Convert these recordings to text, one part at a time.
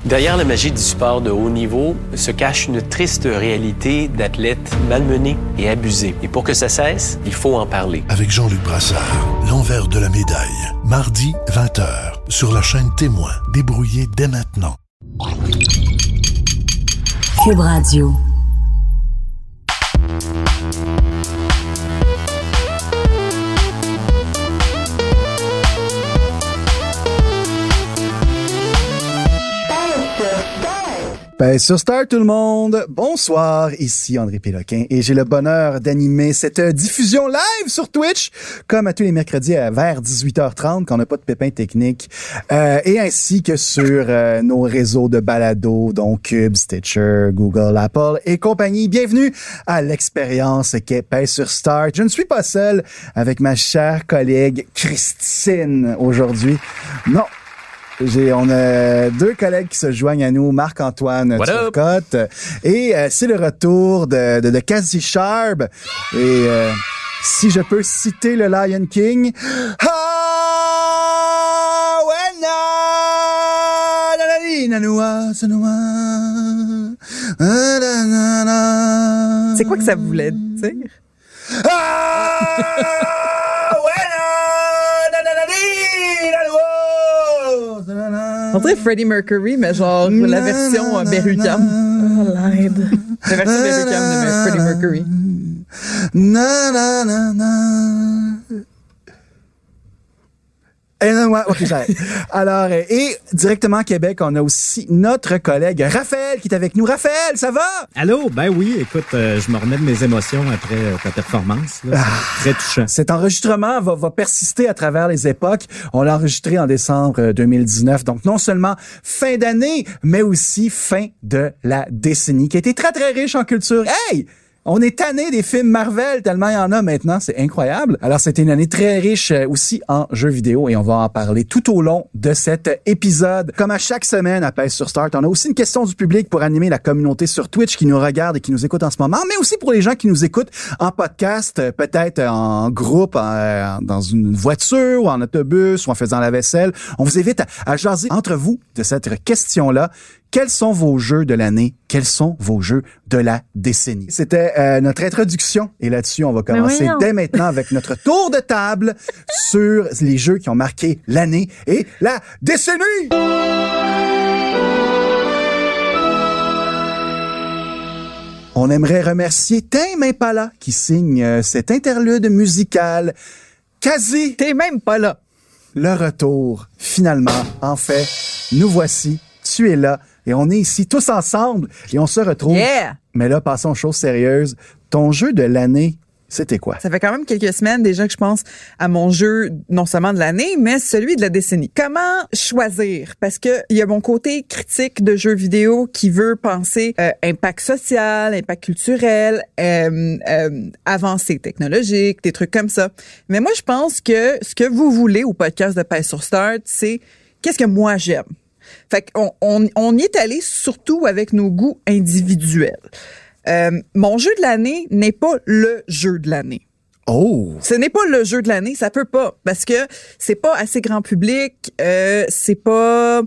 Derrière la magie du sport de haut niveau se cache une triste réalité d'athlètes malmenés et abusés. Et pour que ça cesse, il faut en parler. Avec Jean-Luc Brassard, l'envers de la médaille. Mardi, 20h, sur la chaîne Témoin. Débrouillez dès maintenant. Cube Radio. Ben, sur Star tout le monde, bonsoir, ici André Péloquin et j'ai le bonheur d'animer cette diffusion live sur Twitch, comme à tous les mercredis vers 18h30 quand on n'a pas de pépins techniques, et ainsi que sur nos réseaux de balado, donc Cube, Stitcher, Google, Apple et compagnie. Bienvenue à l'expérience qu'est Pèse sur Star. Je ne suis pas seul avec ma chère collègue Christine aujourd'hui. Non. On a deux collègues qui se joignent à nous, Marc-Antoine Turcotte, et c'est le retour de Cassie Sharp. Et si je peux citer le Lion King, c'est quoi que ça voulait dire? On dirait Freddie Mercury, mais genre la version Berry-UQAM. Oh, l'aide. La version Berry-UQAM de Freddie Mercury. Ok, j'arrête. Alors, et directement à Québec, on a aussi notre collègue Raphaël qui est avec nous. Raphaël, ça va? Allô? Ben oui, écoute, je me remets de mes émotions après ta performance. Là. C'est très touchant. Cet enregistrement va persister à travers les époques. On l'a enregistré en décembre 2019. Donc, non seulement fin d'année, mais aussi fin de la décennie qui a été très, très riche en culture. Hey! On est tanné des films Marvel tellement il y en a maintenant, c'est incroyable. Alors c'était une année très riche aussi en jeux vidéo et on va en parler tout au long de cet épisode. Comme à chaque semaine à Pèse sur Start, on a aussi une question du public pour animer la communauté sur Twitch qui nous regarde et qui nous écoute en ce moment, mais aussi pour les gens qui nous écoutent en podcast, peut-être en groupe, dans une voiture ou en autobus ou en faisant la vaisselle. On vous invite à jaser entre vous de cette question-là. Quels sont vos jeux de l'année? Quels sont vos jeux de la décennie? C'était notre introduction et là-dessus, on va commencer dès maintenant avec notre tour de table sur les jeux qui ont marqué l'année et la décennie! On aimerait remercier Tame Impala qui signe cet interlude musical. Quasi! T'es même pas là! Le retour, finalement, en fait, nous voici, tu es là. Et on est ici tous ensemble et on se retrouve. Yeah! Mais là, passons aux choses sérieuses. Ton jeu de l'année, c'était quoi? Ça fait quand même quelques semaines déjà que je pense à mon jeu, non seulement de l'année, mais celui de la décennie. Comment choisir? Parce que il y a mon côté critique de jeux vidéo qui veut penser impact social, impact culturel, avancée technologique, des trucs comme ça. Mais moi, je pense que ce que vous voulez au podcast de Pèse sur Start, c'est qu'est-ce que moi j'aime. Fait qu'on y est allé surtout avec nos goûts individuels. Mon jeu de l'année n'est pas le jeu de l'année. Oh! Ce n'est pas le jeu de l'année, ça peut pas, parce que c'est pas assez grand public, c'est pas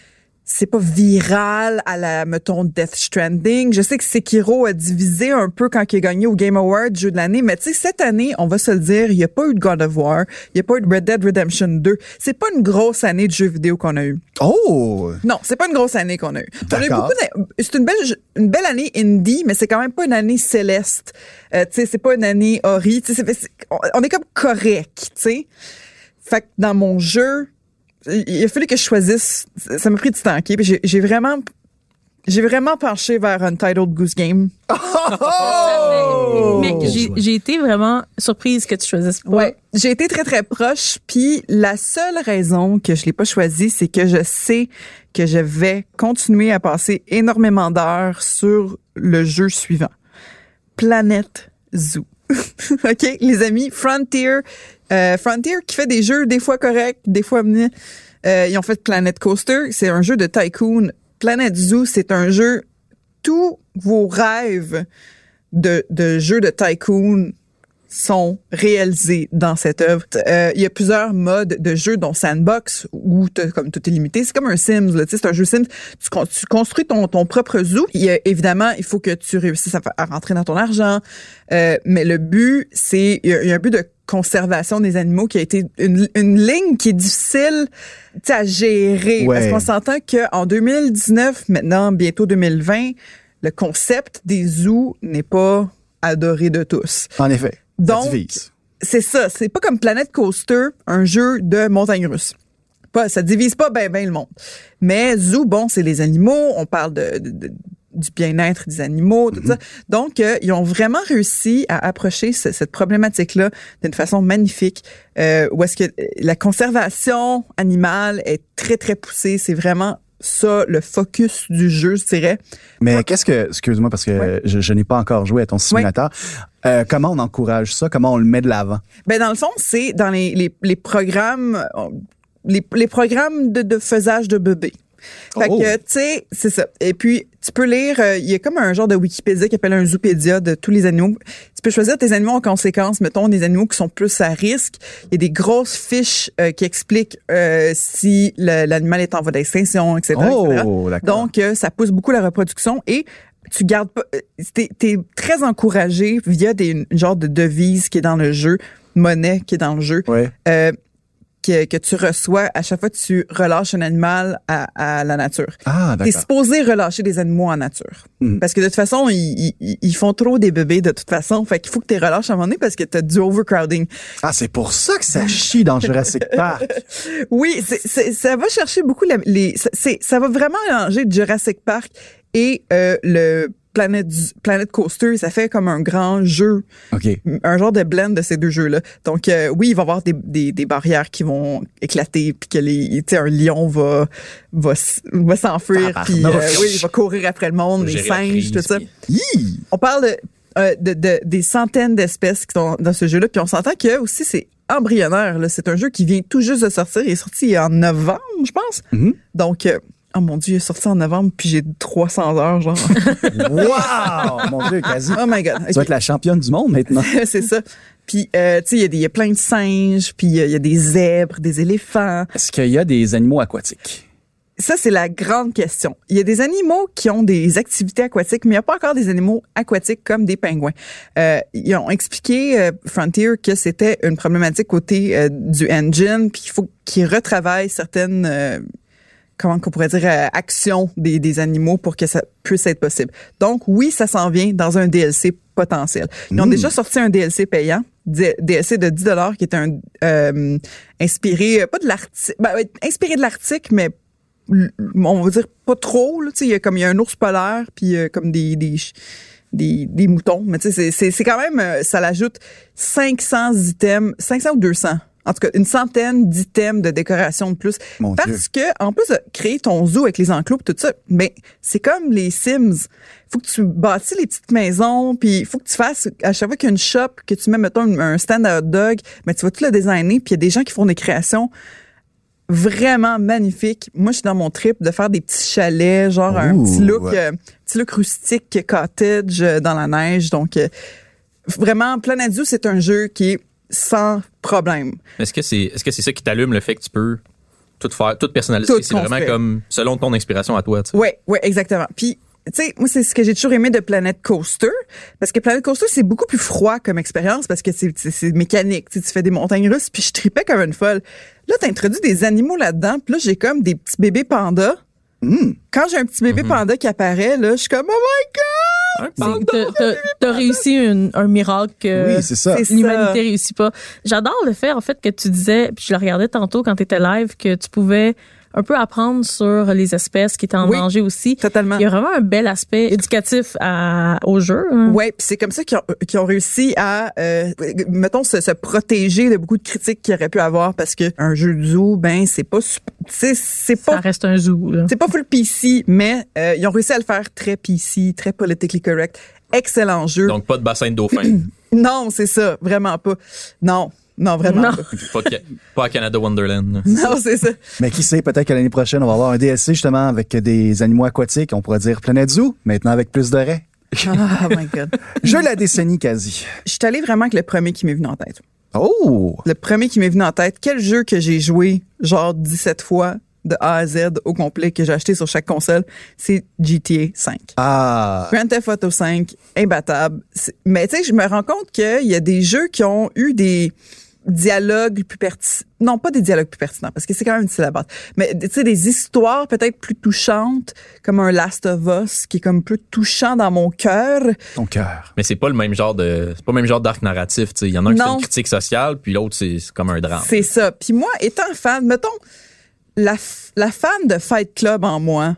viral à la, mettons, Death Stranding. Je sais que Sekiro a divisé un peu quand il a gagné au Game Awards jeu de l'année, mais tu sais, cette année, on va se le dire, il n'y a pas eu de God of War, il n'y a pas eu de Red Dead Redemption 2. C'est pas une grosse année de jeux vidéo qu'on a eu. Oh! Non, c'est pas une grosse année qu'on a eu. D'accord. C'est une belle année indie, mais c'est quand même pas une année céleste. Tu sais, c'est pas une année Ori. Tu sais, on est comme correct, tu sais. Fait que dans mon jeu, il a fallu que je choisisse. Ça m'a pris du temps, OK? Puis j'ai vraiment penché vers Untitled Goose Game. Oh! Mais j'ai été vraiment surprise que tu choisisses pas. Ouais, j'ai été très, très proche. Puis la seule raison que je l'ai pas choisi, c'est que je sais que je vais continuer à passer énormément d'heures sur le jeu suivant. Planet Zoo. OK, les amis, Frontier qui fait des jeux des fois corrects, des fois ils ont fait Planet Coaster, c'est un jeu de tycoon. Planet Zoo, c'est un jeu, tous vos rêves de jeux de tycoon sont réalisés dans cette œuvre. Il y a plusieurs modes de jeu, dont Sandbox, où comme tout est limité. C'est comme un Sims, là, c'est un jeu Sims. Tu construis ton propre zoo. Évidemment, il faut que tu réussisses à rentrer dans ton argent. Mais le but, il y a un but de conservation des animaux qui a été une ligne qui est difficile à gérer. Ouais. Parce qu'on s'entend qu'en 2019, maintenant, bientôt 2020, le concept des zoos n'est pas adoré de tous. En effet. Donc, ça divise. c'est ça. C'est pas comme Planet Coaster, un jeu de montagne russe. Ça divise pas bien le monde. Mais zoo, bon, c'est les animaux. On parle du bien-être des animaux, tout ça. Donc, ils ont vraiment réussi à approcher cette problématique-là d'une façon magnifique, où est-ce que la conservation animale est très, très poussée. C'est vraiment ça, le focus du jeu, je dirais. Mais excuse-moi, parce que je n'ai pas encore joué à ton simulateur. Comment on encourage ça? Comment on le met de l'avant? Ben, dans le fond, c'est dans les programmes, les programmes de faisage de bébés. Fait que, tu sais, c'est ça. Et puis, tu peux lire, il y a comme un genre de Wikipédia qui appelle un Zoopédia de tous les animaux. Tu peux choisir tes animaux en conséquence, mettons des animaux qui sont plus à risque. Il y a des grosses fiches qui expliquent si l'animal est en voie d'extinction, etc. Oh, d'accord. Donc, ça pousse beaucoup la reproduction et tu gardes pas, t'es très encouragé via une genre de devise qui est dans le jeu, monnaie qui est dans le jeu. Ouais. Que tu reçois à chaque fois que tu relâches un animal à la nature. Ah, d'accord. T'es supposé relâcher des animaux en nature. Parce que de toute façon, ils font trop des bébés de toute façon. Fait qu'il faut que tu les relâches à un moment donné parce que t'as du overcrowding. Ah, c'est pour ça que ça chie dans Jurassic Park. Oui, ça va chercher beaucoup ça va vraiment mélanger Jurassic Park et le Planet Coaster, ça fait comme un grand jeu. OK. Un genre de blend de ces deux jeux-là. Donc, oui, il va y avoir des barrières qui vont éclater, puis que un lion va s'enfuir, puis oui, il va courir après le monde, les singes, tout ça. On parle des centaines d'espèces qui sont dans ce jeu-là, puis on s'entend que aussi c'est embryonnaire. Là. C'est un jeu qui vient tout juste de sortir. Il est sorti en novembre, je pense. Donc, oh mon Dieu, il est sorti en novembre, puis j'ai 300 heures, genre. Wow! Mon Dieu, quasi. Oh my God. Tu vas être la championne du monde maintenant. C'est ça. Puis, tu sais, il y a plein de singes, puis il y a des zèbres, des éléphants. Est-ce qu'il y a des animaux aquatiques? Ça, c'est la grande question. Il y a des animaux qui ont des activités aquatiques, mais il n'y a pas encore des animaux aquatiques comme des pingouins. Ils ont expliqué, Frontier, que c'était une problématique côté du engine, puis il faut qu'ils retravaillent certaines... comment qu'on pourrait dire, action des animaux pour que ça puisse être possible. Donc, oui, ça s'en vient dans un DLC potentiel. Ils ont déjà sorti un DLC payant, DLC de $10, qui est un inspiré, pas de l'Arctique, inspiré de l'Arctique, mais on va dire pas trop, là, tu sais, il y a un ours polaire, puis comme des moutons, mais tu sais, c'est quand même, ça l'ajoute 500 items, 500 ou 200. En tout cas, une centaine d'items de décoration de plus. Parce que, en plus de créer ton zoo avec les enclos et tout ça, ben, c'est comme les Sims. Faut que tu bâtisses les petites maisons, puis il faut que tu fasses, à chaque fois qu'il y a une shop, que tu mets, mettons, un stand à hot dog, ben, tu vas tout le designer, puis il y a des gens qui font des créations vraiment magnifiques. Moi, je suis dans mon trip de faire des petits chalets, genre un petit look rustique, cottage, dans la neige. Donc, vraiment, Planet Zoo, c'est un jeu qui est sans problème. Est-ce que c'est ça qui t'allume, le fait que tu peux tout faire, tout personnaliser? C'est vraiment comme selon ton inspiration à toi, tu sais. Oui, exactement. Puis, tu sais, moi, c'est ce que j'ai toujours aimé de Planet Coaster. Parce que Planet Coaster, c'est beaucoup plus froid comme expérience parce que c'est mécanique. Tu fais des montagnes russes, puis je tripais comme une folle. Là, t'introduis des animaux là-dedans, puis là, j'ai comme des petits bébés pandas. Quand j'ai un petit bébé panda qui apparaît, là, je suis comme, oh my God! T'as réussi un miracle que oui, c'est ça. L'humanité réussit pas. J'adore le fait, en fait, que tu disais, puis je le regardais tantôt quand t'étais live, que tu pouvais un peu apprendre sur les espèces qui étaient en danger aussi. Totalement. Il y a vraiment un bel aspect éducatif au jeu. Hein. Oui, puis c'est comme ça qu'ils ont réussi à, mettons, se protéger de beaucoup de critiques qu'il y aurait pu avoir parce que un jeu de zoo, ben, c'est pas... Ça reste un zoo, là. C'est pas full PC, mais ils ont réussi à le faire très PC, très politically correct. Excellent jeu. Donc, pas de bassin de dauphin. Non, c'est ça. Vraiment pas. Non, vraiment pas. Pas à Canada Wonderland. Non, c'est ça. Mais qui sait, peut-être que l'année prochaine, on va avoir un DLC justement avec des animaux aquatiques. On pourrait dire Planet Zoo, maintenant avec plus de raies. Oh my God. Jeu de la décennie, quasi. Je suis allée vraiment avec le premier qui m'est venu en tête. Oh! Le premier qui m'est venu en tête, quel jeu que j'ai joué genre 17 fois de A à Z au complet que j'ai acheté sur chaque console, c'est GTA 5. Ah! Grand Theft Auto 5, imbattable. Mais tu sais, je me rends compte qu'il y a des jeux qui ont eu des dialogues plus pertinents. Non, pas des dialogues plus pertinents, parce que c'est quand même une syllabe. Mais tu sais, des histoires peut-être plus touchantes, comme un Last of Us, qui est comme plus touchant dans mon cœur. Ton cœur. Mais c'est pas le même genre d'arc narratif, tu sais. Il y en a un qui fait une critique sociale, puis l'autre, c'est comme un drame. C'est ça. Puis moi, étant fan, mettons, la fan de Fight Club en moi,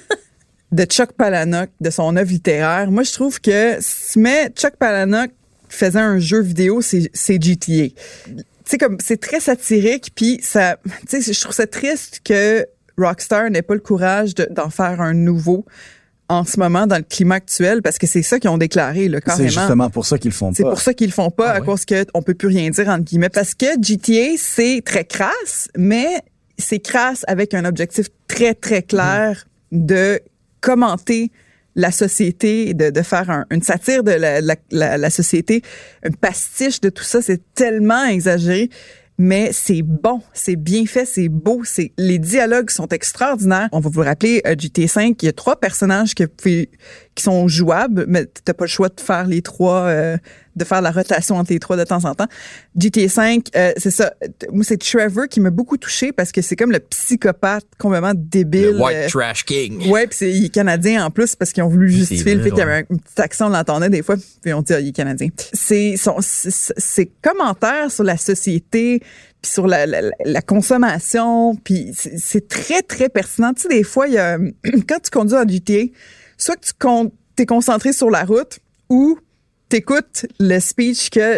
de Chuck Palahniuk, de son œuvre littéraire, moi, je trouve que si tu mets Chuck Palahniuk faisait un jeu vidéo, c'est GTA. Tu sais, comme, c'est très satirique, puis ça, tu sais, je trouve ça triste que Rockstar n'ait pas le courage d'en faire un nouveau en ce moment dans le climat actuel, parce que c'est ça qu'ils ont déclaré, là, carrément. C'est justement pour ça qu'ils le font pas. C'est pour ça qu'ils le font pas, à cause qu'on peut plus rien dire, entre guillemets. Parce que GTA, c'est très crasse, mais c'est crasse avec un objectif très, très clair de commenter la société, de faire une satire de la société, un pastiche de tout ça. C'est tellement exagéré, mais c'est bon, c'est bien fait, c'est beau, les dialogues sont extraordinaires. On va vous rappeler, GTA 5, il y a 3 personnages qui sont jouables, mais t'as pas le choix de faire les 3, de faire la rotation entre les 3 de temps en temps. GTA 5, c'est ça. Moi, c'est Trevor qui m'a beaucoup touché parce que c'est comme le psychopathe complètement débile. Le White Trash King. Ouais, puis il est canadien en plus parce qu'ils ont voulu justifier le fait qu'il y avait un petit accent, on l'entendait des fois, puis on dit il est canadien. Ses commentaires sur la société, puis sur la consommation, puis c'est très, très pertinent. Tu sais, des fois, il y a quand tu conduis en GTA, soit que t'es concentré sur la route ou t'écoutes le speech que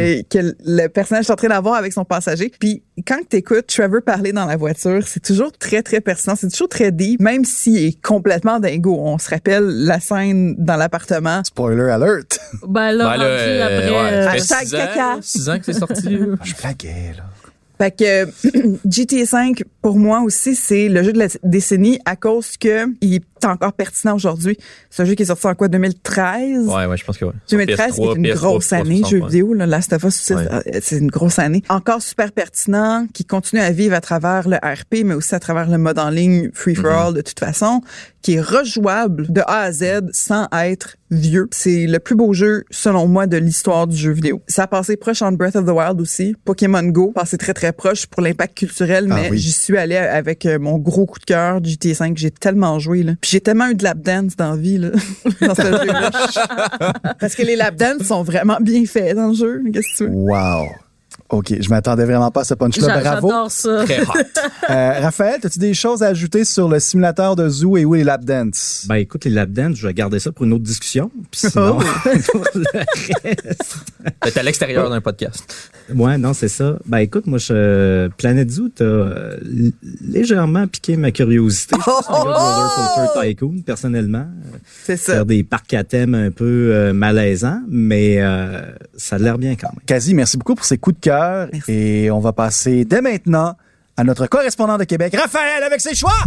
le personnage est en train d'avoir avec son passager. Puis quand t'écoutes Trevor parler dans la voiture, c'est toujours très, très pertinent. C'est toujours très deep, même s'il est complètement dingo. On se rappelle la scène dans l'appartement. Spoiler alert! Ben là, rendu après... Hashtag caca. 6 ans que c'est sorti. Je blaguais, là. Fait que GTA 5, pour moi aussi, c'est le jeu de la décennie à cause que il est encore pertinent aujourd'hui. C'est un jeu qui est sorti en quoi, 2013? Ouais, je pense que ouais. 2013, qui est une grosse année, jeu vidéo, là, Last of Us, c'est une grosse année. Encore super pertinent, qui continue à vivre à travers le RP, mais aussi à travers le mode en ligne Free for All, de toute façon, qui est rejouable de A à Z sans être vieux. C'est le plus beau jeu, selon moi, de l'histoire du jeu vidéo. Ça a passé proche en Breath of the Wild aussi. Pokémon Go, passé très, très proche pour l'impact culturel, mais j'y suis allée avec mon gros coup de cœur, GTA 5. J'ai tellement joué, là. Puis j'ai tellement eu de lap dance dans la vie, là, dans ce jeu-là. Parce que les lap dance sont vraiment bien faits dans le jeu. Qu'est-ce que tu veux? Wow! OK, je m'attendais vraiment pas à ce punch-là. Bravo. J'adore ça. Très hot. Raphaël, as-tu des choses à ajouter sur le simulateur de zoo et où les lap dance? Ben écoute, les lap dance, je vais garder ça pour une autre discussion. Puis sinon, pour le reste... T'es à l'extérieur d'un podcast. Ouais, non, c'est ça. Ben écoute, moi, Planet Zoo, t'as légèrement piqué ma curiosité. Je pense que Roller Coaster Tycoon, personnellement. C'est ça. Faire des parcs à thème un peu malaisants, mais ça a l'air bien quand même. Quasi, merci beaucoup pour ces coups de cœur. Merci. Et on va passer dès maintenant à notre correspondant de Québec, Raphaël, avec ses choix!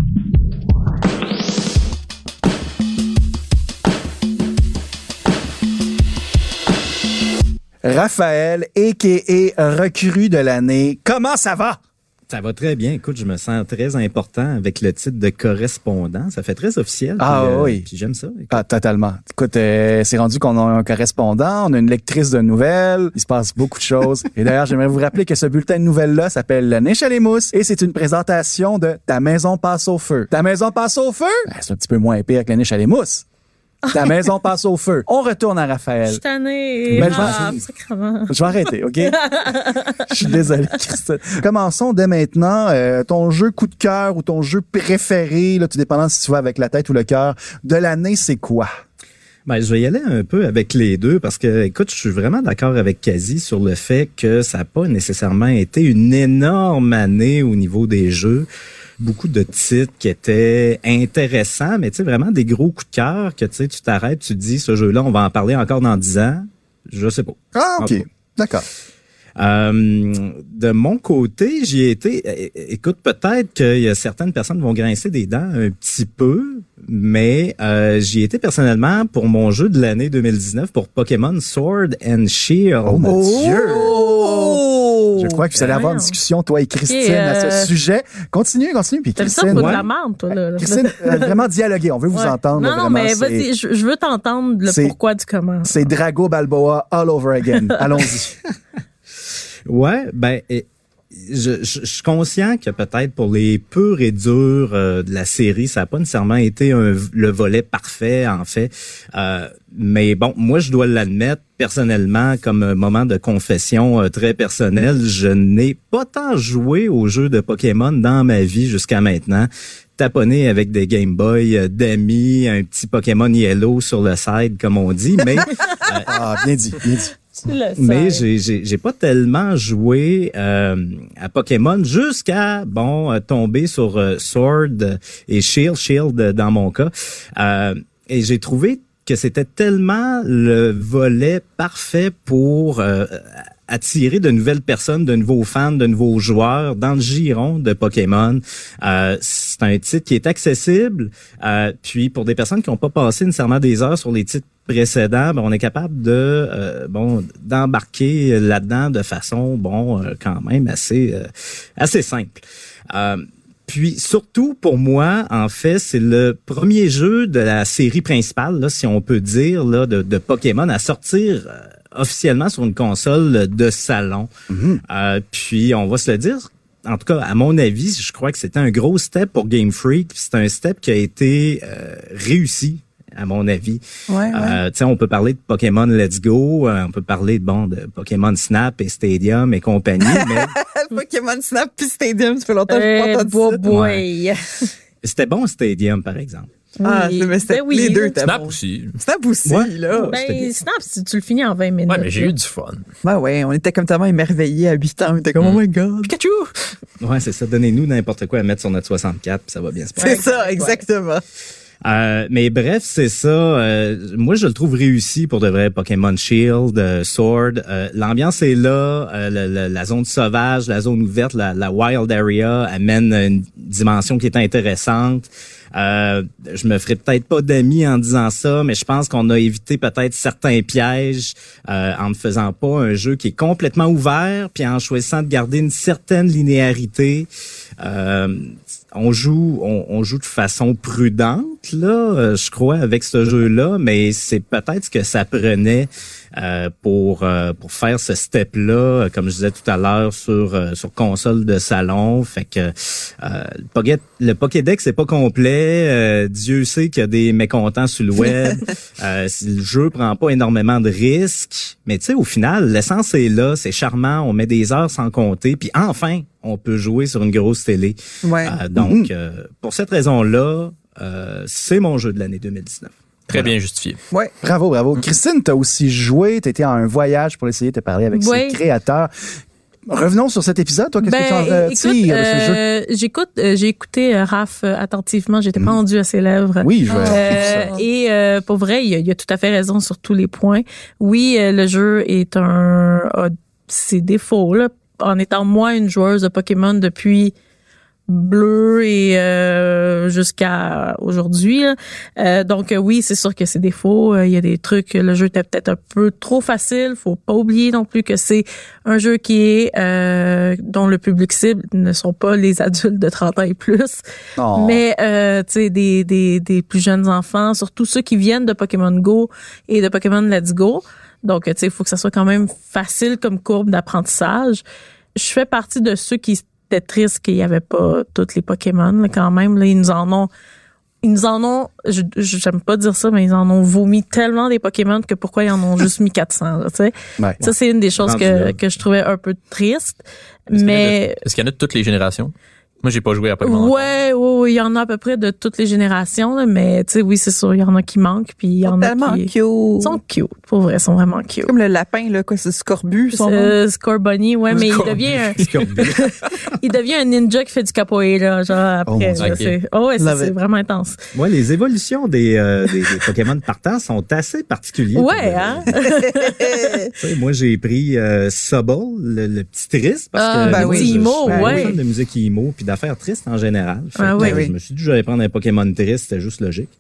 Raphaël, a.k.a. recrue de l'année. Comment ça va? Ça va très bien. Écoute, je me sens très important avec le titre de correspondant. Ça fait très officiel. Ah oui. Puis j'aime ça. Écoute. Ah, totalement. Écoute, c'est rendu qu'on a un correspondant, on a une lectrice de nouvelles, il se passe beaucoup de choses. Et d'ailleurs, j'aimerais vous rappeler que ce bulletin de nouvelles-là s'appelle Le Nez chez les mousses et c'est une présentation de Ta maison passe au feu. Ta maison passe au feu? Ben, c'est un petit peu moins pire que Le Nez chez les mousses. Ta maison passe au feu. On retourne à Raphaël. Je suis tannée. Ben, je vais arrêter, OK? Je suis désolé, Christine. Commençons dès maintenant. Ton jeu coup de cœur ou ton jeu préféré, là, tout dépendant si tu vas avec la tête ou le cœur, de l'année, c'est quoi? Ben, je vais y aller un peu avec les deux parce que, écoute, je suis vraiment d'accord avec Kazi sur le fait que ça n'a pas nécessairement été une énorme année au niveau des jeux. Beaucoup de titres qui étaient intéressants, mais tu sais, vraiment des gros coups de cœur que tu sais, tu t'arrêtes, tu te dis, ce jeu-là, on va en parler encore dans 10 ans. Je sais pas. Ah, OK. D'accord. De mon côté, j'y ai été. Écoute, peut-être qu'il y a certaines personnes qui vont grincer des dents un petit peu, mais j'y ai été personnellement pour mon jeu de l'année 2019 pour Pokémon Sword and Shield. Oh mon Dieu! Je crois que vous allez avoir une discussion, toi et Christine, à ce sujet. Continue. Puis T'aimes Christine, ça, faut de la merde, toi, là. Christine, vraiment dialoguer. On veut vous entendre. Non, vraiment, mais vas-y, je veux t'entendre le pourquoi du comment. C'est Drago Balboa all over again. Allons-y. Ouais, ben, je suis conscient que peut-être pour les purs et durs de la série, ça n'a pas nécessairement été le volet parfait, en fait. Mais bon, moi, je dois l'admettre, personnellement, comme un moment de confession très personnel, je n'ai pas tant joué aux jeux de Pokémon dans ma vie jusqu'à maintenant. Taponné avec des Game Boy d'amis, un petit Pokémon Yellow sur le side, comme on dit, mais... bien dit. Mais j'ai pas tellement joué à Pokémon jusqu'à tomber sur Sword et Shield dans mon cas. Et j'ai trouvé que c'était tellement le volet parfait pour attirer de nouvelles personnes, de nouveaux fans, de nouveaux joueurs dans le giron de Pokémon. C'est un titre qui est accessible. Puis pour des personnes qui n'ont pas passé nécessairement des heures sur les titres précédents, on est capable de d'embarquer là-dedans de façon quand même assez simple. Puis surtout pour moi, en fait, c'est le premier jeu de la série principale, là, si on peut dire, là, de Pokémon à sortir officiellement sur une console de salon. Mm-hmm. Puis on va se le dire, en tout cas, à mon avis, je crois que c'était un gros step pour Game Freak. C'est un step qui a été réussi, à mon avis. Ouais. On peut parler de Pokémon Let's Go, on peut parler de Pokémon Snap et Stadium et compagnie, mais Pokémon Snap puis Stadium, ça fait longtemps que je pas entendu ça. Boy. C'était bon Stadium, par exemple. Mais c'était les deux. Snap bon. aussi. Snap aussi, là. Ben, Snap, si tu le finis en 20 minutes. Ouais, mais j'ai eu du fun. Ouais, on était comme tellement émerveillés à 8 ans. On était comme, oh my God. Pikachu! Ouais, c'est ça. Donnez-nous n'importe quoi à mettre sur notre 64, puis ça va bien se passer. C'est ça, exactement. Mais bref, c'est ça. Moi, je le trouve réussi pour de vrai. Pokémon Shield, Sword. L'ambiance est là. La zone sauvage, la zone ouverte, la wild area amène une dimension qui est intéressante. Je me ferai peut-être pas d'amis en disant ça, mais je pense qu'on a évité peut-être certains pièges en ne faisant pas un jeu qui est complètement ouvert, puis en choisissant de garder une certaine linéarité. On joue de façon prudente, là, je crois, avec ce jeu-là, mais c'est peut-être ce que ça prenait pour faire ce step-là, comme je disais tout à l'heure, sur console de salon. Fait que le Pokédex c'est pas complet. Dieu sait qu'il y a des mécontents sur le web. Le jeu prend pas énormément de risques, mais tu sais, au final, l'essence est là, c'est charmant, on met des heures sans compter, puis enfin, on peut jouer sur une grosse télé. Ouais. Donc, pour cette raison-là, c'est mon jeu de l'année 2019. Très bien justifié. Ouais. Bravo. Christine, t'as aussi joué, t'étais en un voyage pour essayer de te parler avec ses créateurs. Revenons sur cet épisode. Toi, qu'est-ce que tu en retires de ce jeu? J'ai écouté Raph attentivement. J'étais pendu à ses lèvres. Oui, je vais et pour vrai, il a tout à fait raison sur tous les points. Oui, le jeu a ses défauts, là. En étant moi une joueuse de Pokémon depuis Bleu et jusqu'à aujourd'hui. Donc oui, c'est sûr que c'est défaut. Il y a des trucs, le jeu était peut-être un peu trop facile. Faut pas oublier non plus que c'est un jeu qui est dont le public cible ne sont pas les adultes de 30 ans et plus, mais tu sais des plus jeunes enfants, surtout ceux qui viennent de Pokémon Go et de Pokémon Let's Go. Donc tu sais, il faut que ça soit quand même facile comme courbe d'apprentissage. Je fais partie de ceux qui étaient tristes qu'il n'y avait pas tous les Pokémon, là, quand même. Là, ils nous en ont, j'aime pas dire ça, mais ils en ont vomi tellement des Pokémon que pourquoi ils en ont juste mis 400, tu sais. Ouais. Ça, c'est une des choses que je trouvais un peu triste. Est-ce qu'il y en a de toutes les générations? Moi, j'ai pas joué à Pokémon. Ouais, il y en a à peu près de toutes les générations, là, mais tu sais, oui, c'est sûr, il y en a qui manquent, puis il y en a qui... Cute. Ils sont cute, pour vrai, ils sont vraiment cute. Comme le lapin, là, quoi, c'est Scorbut, son nom. Scorbunny, ouais, mais il devient un ninja qui fait du capoeira, genre, après. C'est vraiment intense. Moi, les évolutions des Pokémon partant sont assez particulières. Ouais, hein? Moi, j'ai pris Sobble, le petit triste, parce que oui, je suis ouais. fan de musique emo, puis d'affaires tristes en général. Je me suis dit que j'allais prendre un Pokémon triste, c'était juste logique.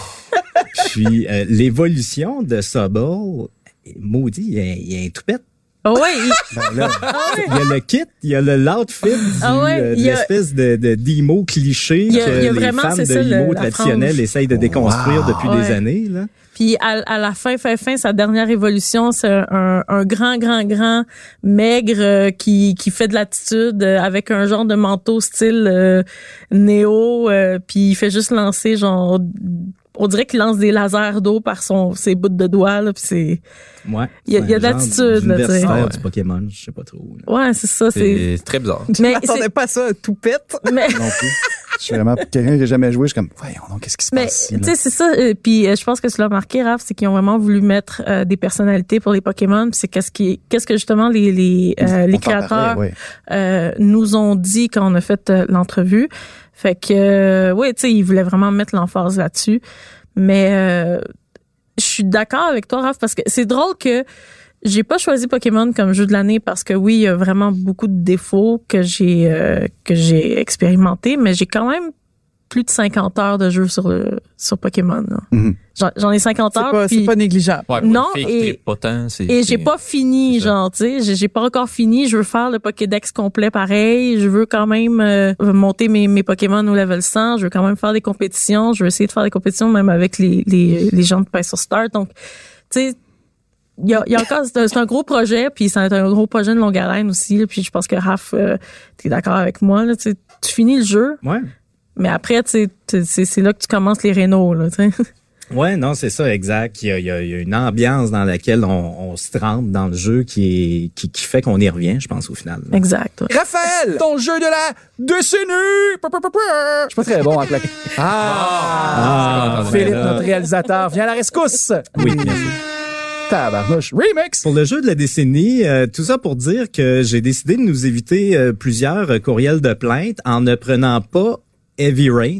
Puis l'évolution de Sobble, maudit, il y a un toupette. Oh ouais, il y a le kit, il y a l'outfit de l'espèce de d'emo cliché que les fans de emo traditionnels essayent de déconstruire depuis des années, là. Puis à la fin, sa dernière évolution, c'est un grand maigre qui fait de l'attitude avec un genre de manteau style néo, puis il fait juste lancer genre, on dirait qu'il lance des lasers d'eau par ses bouts de doigts là, puis c'est il y a de l'attitude là, tu sais. Du Pokémon, je sais pas trop. Là. Ouais, c'est ça, c'est très bizarre. Mais m'attendais pas à ça, tout pète. Mais non plus. Je suis vraiment quelqu'un qui n'a jamais joué. Je suis comme, voyons donc, qu'est-ce qui se passe ici? Tu sais, c'est ça. Puis je pense que tu l'as remarqué, Raph, c'est qu'ils ont vraiment voulu mettre des personnalités pour les Pokémon. Puis c'est qu'est-ce que justement les créateurs nous ont dit quand on a fait l'entrevue. Fait que, oui, tu sais, ils voulaient vraiment mettre l'emphase là-dessus. Mais je suis d'accord avec toi, Raph, parce que c'est drôle que j'ai pas choisi Pokémon comme jeu de l'année parce que oui, il y a vraiment beaucoup de défauts que j'ai expérimenté, mais j'ai quand même plus de 50 heures de jeu sur Pokémon. Mm-hmm. J'en ai 50 heures. C'est pas négligeable. Ouais, non, et j'ai pas fini, genre, tu sais, j'ai pas encore fini. Je veux faire le Pokédex complet pareil. Je veux quand même monter mes Pokémon au level 100. Je veux quand même faire des compétitions. Je veux essayer de faire des compétitions même avec les gens de Pixel Start. Donc, tu sais, il y a encore, c'est un gros projet, puis c'est un gros projet de longue haleine aussi, là, puis je pense que Raph, t'es d'accord avec moi, là, tu finis le jeu. Ouais. Mais après, c'est là que tu commences les rénaux, là, tu sais. Ouais, non, c'est ça, exact. Il y a une ambiance dans laquelle on se trempe dans le jeu qui fait qu'on y revient, je pense, au final. Là. Exact. Ouais. Raphaël, ton jeu de la décennie! Je suis pas très bon en claquer. Philippe, notre réalisateur, vient à la rescousse! Oui, bien sûr. Tabarnouche. Remix! Pour le jeu de la décennie, tout ça pour dire que j'ai décidé de nous éviter plusieurs courriels de plainte en ne prenant pas Heavy Rain.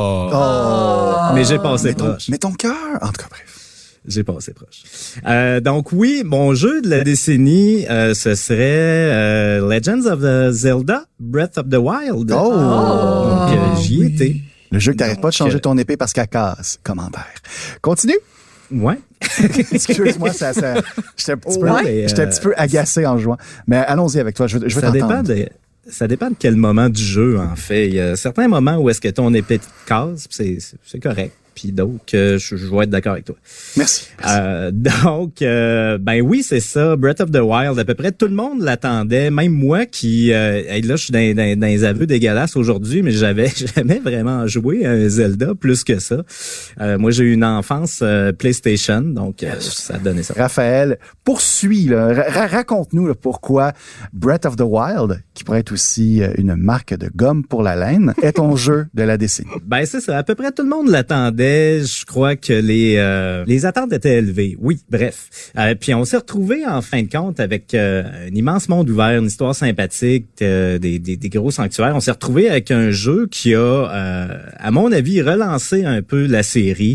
Mais j'ai passé proche. Mais ton cœur, en tout cas, bref. J'ai passé proche. Donc oui, mon jeu de la décennie, ce serait Legends of Zelda, Breath of the Wild. Donc j'y étais. Le jeu que t'arrêtes pas de changer ton épée parce qu'elle casse. Commentaire. Continue. Ouais. Excuse-moi, j'étais un petit peu agacé en jouant. Mais allons-y avec toi, je veux t'entendre. Ça dépend de quel moment du jeu, en fait. Il y a certains moments où est-ce que ton épée te casse, c'est correct. Puis donc, je vais être d'accord avec toi. Merci. Donc, ben oui, c'est ça. Breath of the Wild, à peu près tout le monde l'attendait. Même moi qui, là, je suis dans les aveux dégueulasses aujourd'hui, mais j'avais jamais vraiment joué à un Zelda plus que ça. Moi, j'ai eu une enfance PlayStation, donc ça a donné ça. Raphaël, poursuis, là. Raconte-nous là, pourquoi Breath of the Wild, qui pourrait être aussi une marque de gomme pour la laine, est ton jeu de la décennie. Ben c'est ça. À peu près tout le monde l'attendait. Je crois que les attentes étaient élevées. Oui, bref. Puis on s'est retrouvés en fin de compte avec un immense monde ouvert, une histoire sympathique, des gros sanctuaires. On s'est retrouvés avec un jeu qui a, à mon avis, relancé un peu la série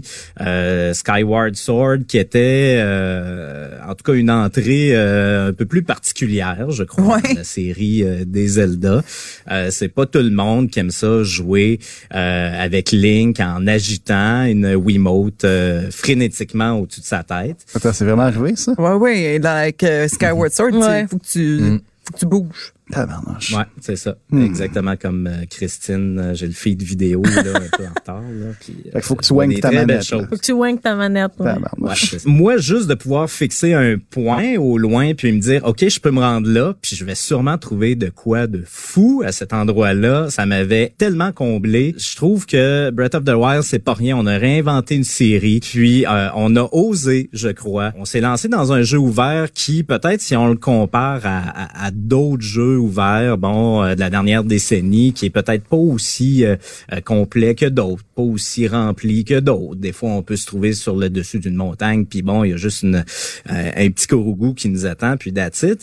Skyward Sword, qui était en tout cas une entrée un peu plus particulière, je crois, dans la série des Zelda. C'est pas tout le monde qui aime ça jouer avec Link en agitant une Wiimote frénétiquement au-dessus de sa tête. Attends, c'est vraiment arrivé, ça? Ouais, avec Skyward Sword, faut que tu bouges. Tabarnouche. Ouais, c'est ça. Exactement comme Christine, j'ai le feed vidéo là, un peu en retard. Là, puis, faut que tu wanques ta manette. Faut que tu wanques ta manette. Ouais. Moi, juste de pouvoir fixer un point au loin puis me dire, OK, je peux me rendre là, puis je vais sûrement trouver de quoi de fou à cet endroit-là. Ça m'avait tellement comblé. Je trouve que Breath of the Wild, c'est pas rien. On a réinventé une série, puis on a osé, je crois. On s'est lancé dans un jeu ouvert qui, peut-être, si on le compare à d'autres jeux jeu ouvert, de la dernière décennie, qui est peut-être pas aussi complet que d'autres, pas aussi rempli que d'autres. Des fois, on peut se trouver sur le dessus d'une montagne, puis il y a juste un petit Korogu qui nous attend, puis that's it.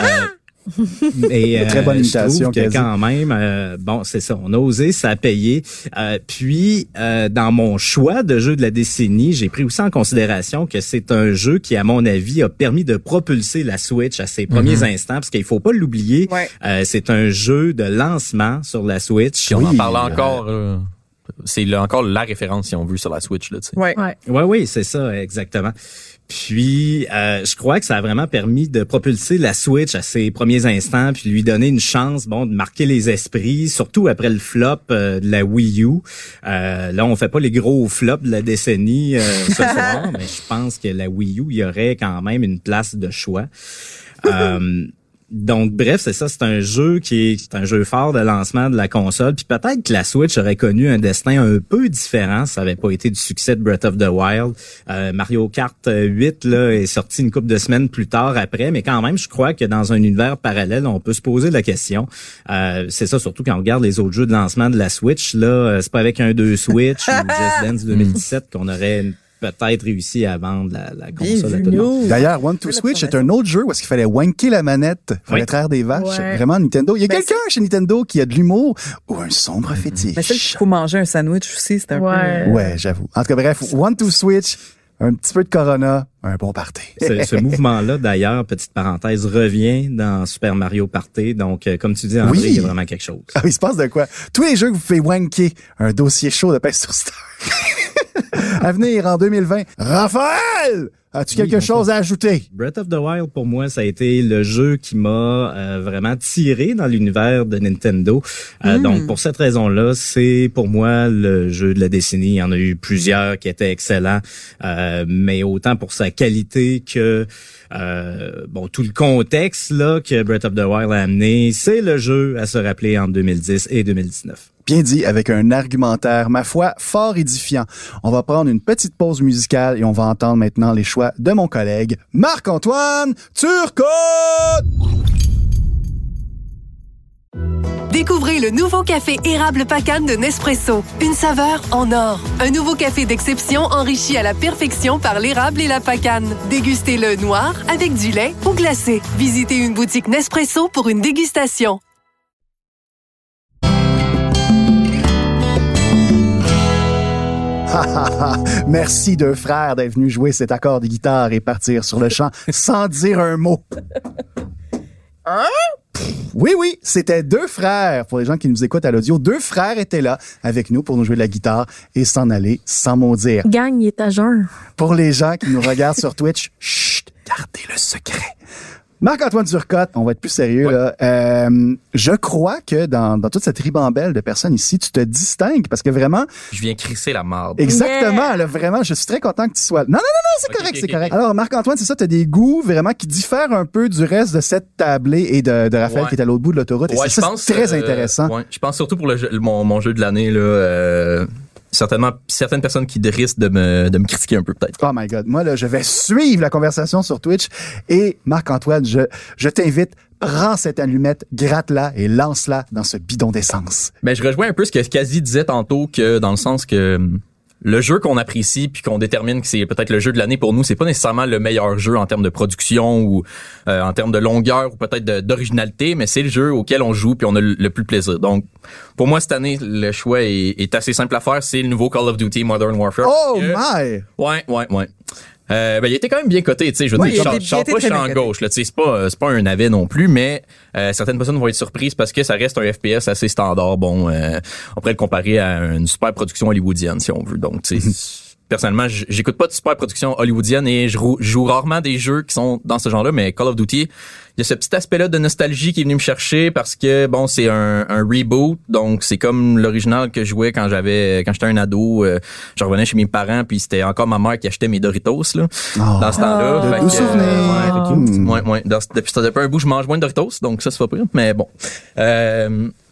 Et très bonne imitation, que quand même, c'est ça, on a osé, ça a payé. Puis dans mon choix de jeu de la décennie, j'ai pris aussi en considération que c'est un jeu qui, à mon avis, a permis de propulser la Switch à ses premiers instants, parce qu'il faut pas l'oublier. C'est un jeu de lancement sur la Switch. Puis on en parle encore. C'est encore la référence, si on veut, sur la Switch, là, tu sais. Oui, c'est ça, exactement. Puis, je crois que ça a vraiment permis de propulser la Switch à ses premiers instants, puis lui donner une chance, de marquer les esprits, surtout après le flop de la Wii U. Là, on fait pas les gros flops de la décennie ce soir, mais je pense que la Wii U, il y aurait quand même une place de choix. Donc, bref, c'est ça, c'est un jeu qui est un jeu fort de lancement de la console. Puis peut-être que la Switch aurait connu un destin un peu différent si ça avait pas été du succès de Breath of the Wild. Mario Kart 8 là est sorti une couple de semaines plus tard après, mais quand même, je crois que dans un univers parallèle, on peut se poser la question. C'est ça, surtout quand on regarde les autres jeux de lancement de la Switch. Là, c'est pas avec un 2 Switch ou Just Dance 2017 qu'on aurait peut-être réussi à vendre la console à tout le monde. D'ailleurs, One to Switch est un autre jeu où est-ce qu'il fallait wanker la manette, fallait traire des vaches. Vraiment, Nintendo. Il y a quelqu'un chez Nintendo qui a de l'humour ou un sombre fétiche. Mais c'est qu'il faut manger un sandwich aussi, c'est un peu... Ouais, j'avoue. En tout cas, bref, One to Switch, un petit peu de Corona, un bon party. Ce mouvement-là, d'ailleurs, petite parenthèse, revient dans Super Mario Party. Donc, comme tu dis, André, il y a vraiment quelque chose. Ah, il se passe de quoi? Tous les jeux que vous pouvez wanker, un dossier chaud de Pèse sur Star. À venir en 2020. Raphaël! As-tu quelque chose à ajouter? Breath of the Wild, pour moi, ça a été le jeu qui m'a vraiment tiré dans l'univers de Nintendo. Donc, pour cette raison-là, c'est pour moi le jeu de la décennie. Il y en a eu plusieurs qui étaient excellents, mais autant pour sa qualité que tout le contexte là que Breath of the Wild a amené, c'est le jeu à se rappeler en 2010 et 2019. Bien dit, avec un argumentaire, ma foi, fort édifiant. On va prendre une petite pause musicale et on va entendre maintenant les choix de mon collègue Marc-Antoine Turcotte! Découvrez le nouveau café érable Pacane de Nespresso. Une saveur en or. Un nouveau café d'exception enrichi à la perfection par l'érable et la pacane. Dégustez-le noir, avec du lait ou glacé. Visitez une boutique Nespresso pour une dégustation. Merci deux frères d'être venus jouer cet accord de guitare et partir sur le champ sans dire un mot. Oui, c'était deux frères. Pour les gens qui nous écoutent à l'audio, deux frères étaient là avec nous pour nous jouer de la guitare et s'en aller sans mot dire. Gang, il est à jeun. Pour les gens qui nous regardent sur Twitch, chut, gardez le secret. Marc-Antoine Turcotte, on va être plus sérieux là. Je crois que dans toute cette ribambelle de personnes ici, tu te distingues parce que vraiment... Je viens crisser la marde. Exactement, là, vraiment, je suis très content que tu sois... Non, c'est correct, c'est correct. Alors, Marc-Antoine, c'est ça, t'as des goûts vraiment qui diffèrent un peu du reste de cette tablée et de Raphaël qui est à l'autre bout de l'autoroute. Et c'est très intéressant. Je pense surtout pour mon jeu de l'année, là... Certainement, certaines personnes qui risquent de me critiquer un peu, peut-être. Oh my God. Moi, là, je vais suivre la conversation sur Twitch. Et Marc-Antoine, je t'invite, prends cette allumette, gratte-la et lance-la dans ce bidon d'essence. Ben, je rejoins un peu ce que Kazi disait tantôt, que dans le sens que le jeu qu'on apprécie puis qu'on détermine que c'est peut-être le jeu de l'année pour nous, c'est pas nécessairement le meilleur jeu en termes de production ou en termes de longueur ou peut-être d'originalité, mais c'est le jeu auquel on joue puis on a le plus plaisir. Donc, pour moi, cette année, le choix est assez simple à faire. C'est le nouveau Call of Duty Modern Warfare. Oh my! Ouais. Il était quand même bien coté, tu sais, je veux dire, je sors pas champ gauche, là, tu sais, c'est pas un navet non plus, mais certaines personnes vont être surprises parce que ça reste un FPS assez standard. Bon, on pourrait le comparer à une super production hollywoodienne, si on veut. Donc, tu sais, personnellement, j'écoute pas de super production hollywoodienne et je joue rarement des jeux qui sont dans ce genre-là, mais Call of Duty, il y a ce petit aspect-là de nostalgie qui est venu me chercher parce que, bon, c'est un reboot, donc c'est comme l'original que je jouais quand j'étais un ado. Je revenais chez mes parents, puis c'était encore ma mère qui achetait mes Doritos, là, dans ce temps-là. De souvenirs. Ouais. Depuis un bout, je mange moins de Doritos, donc ça, c'est pas pire, mais bon.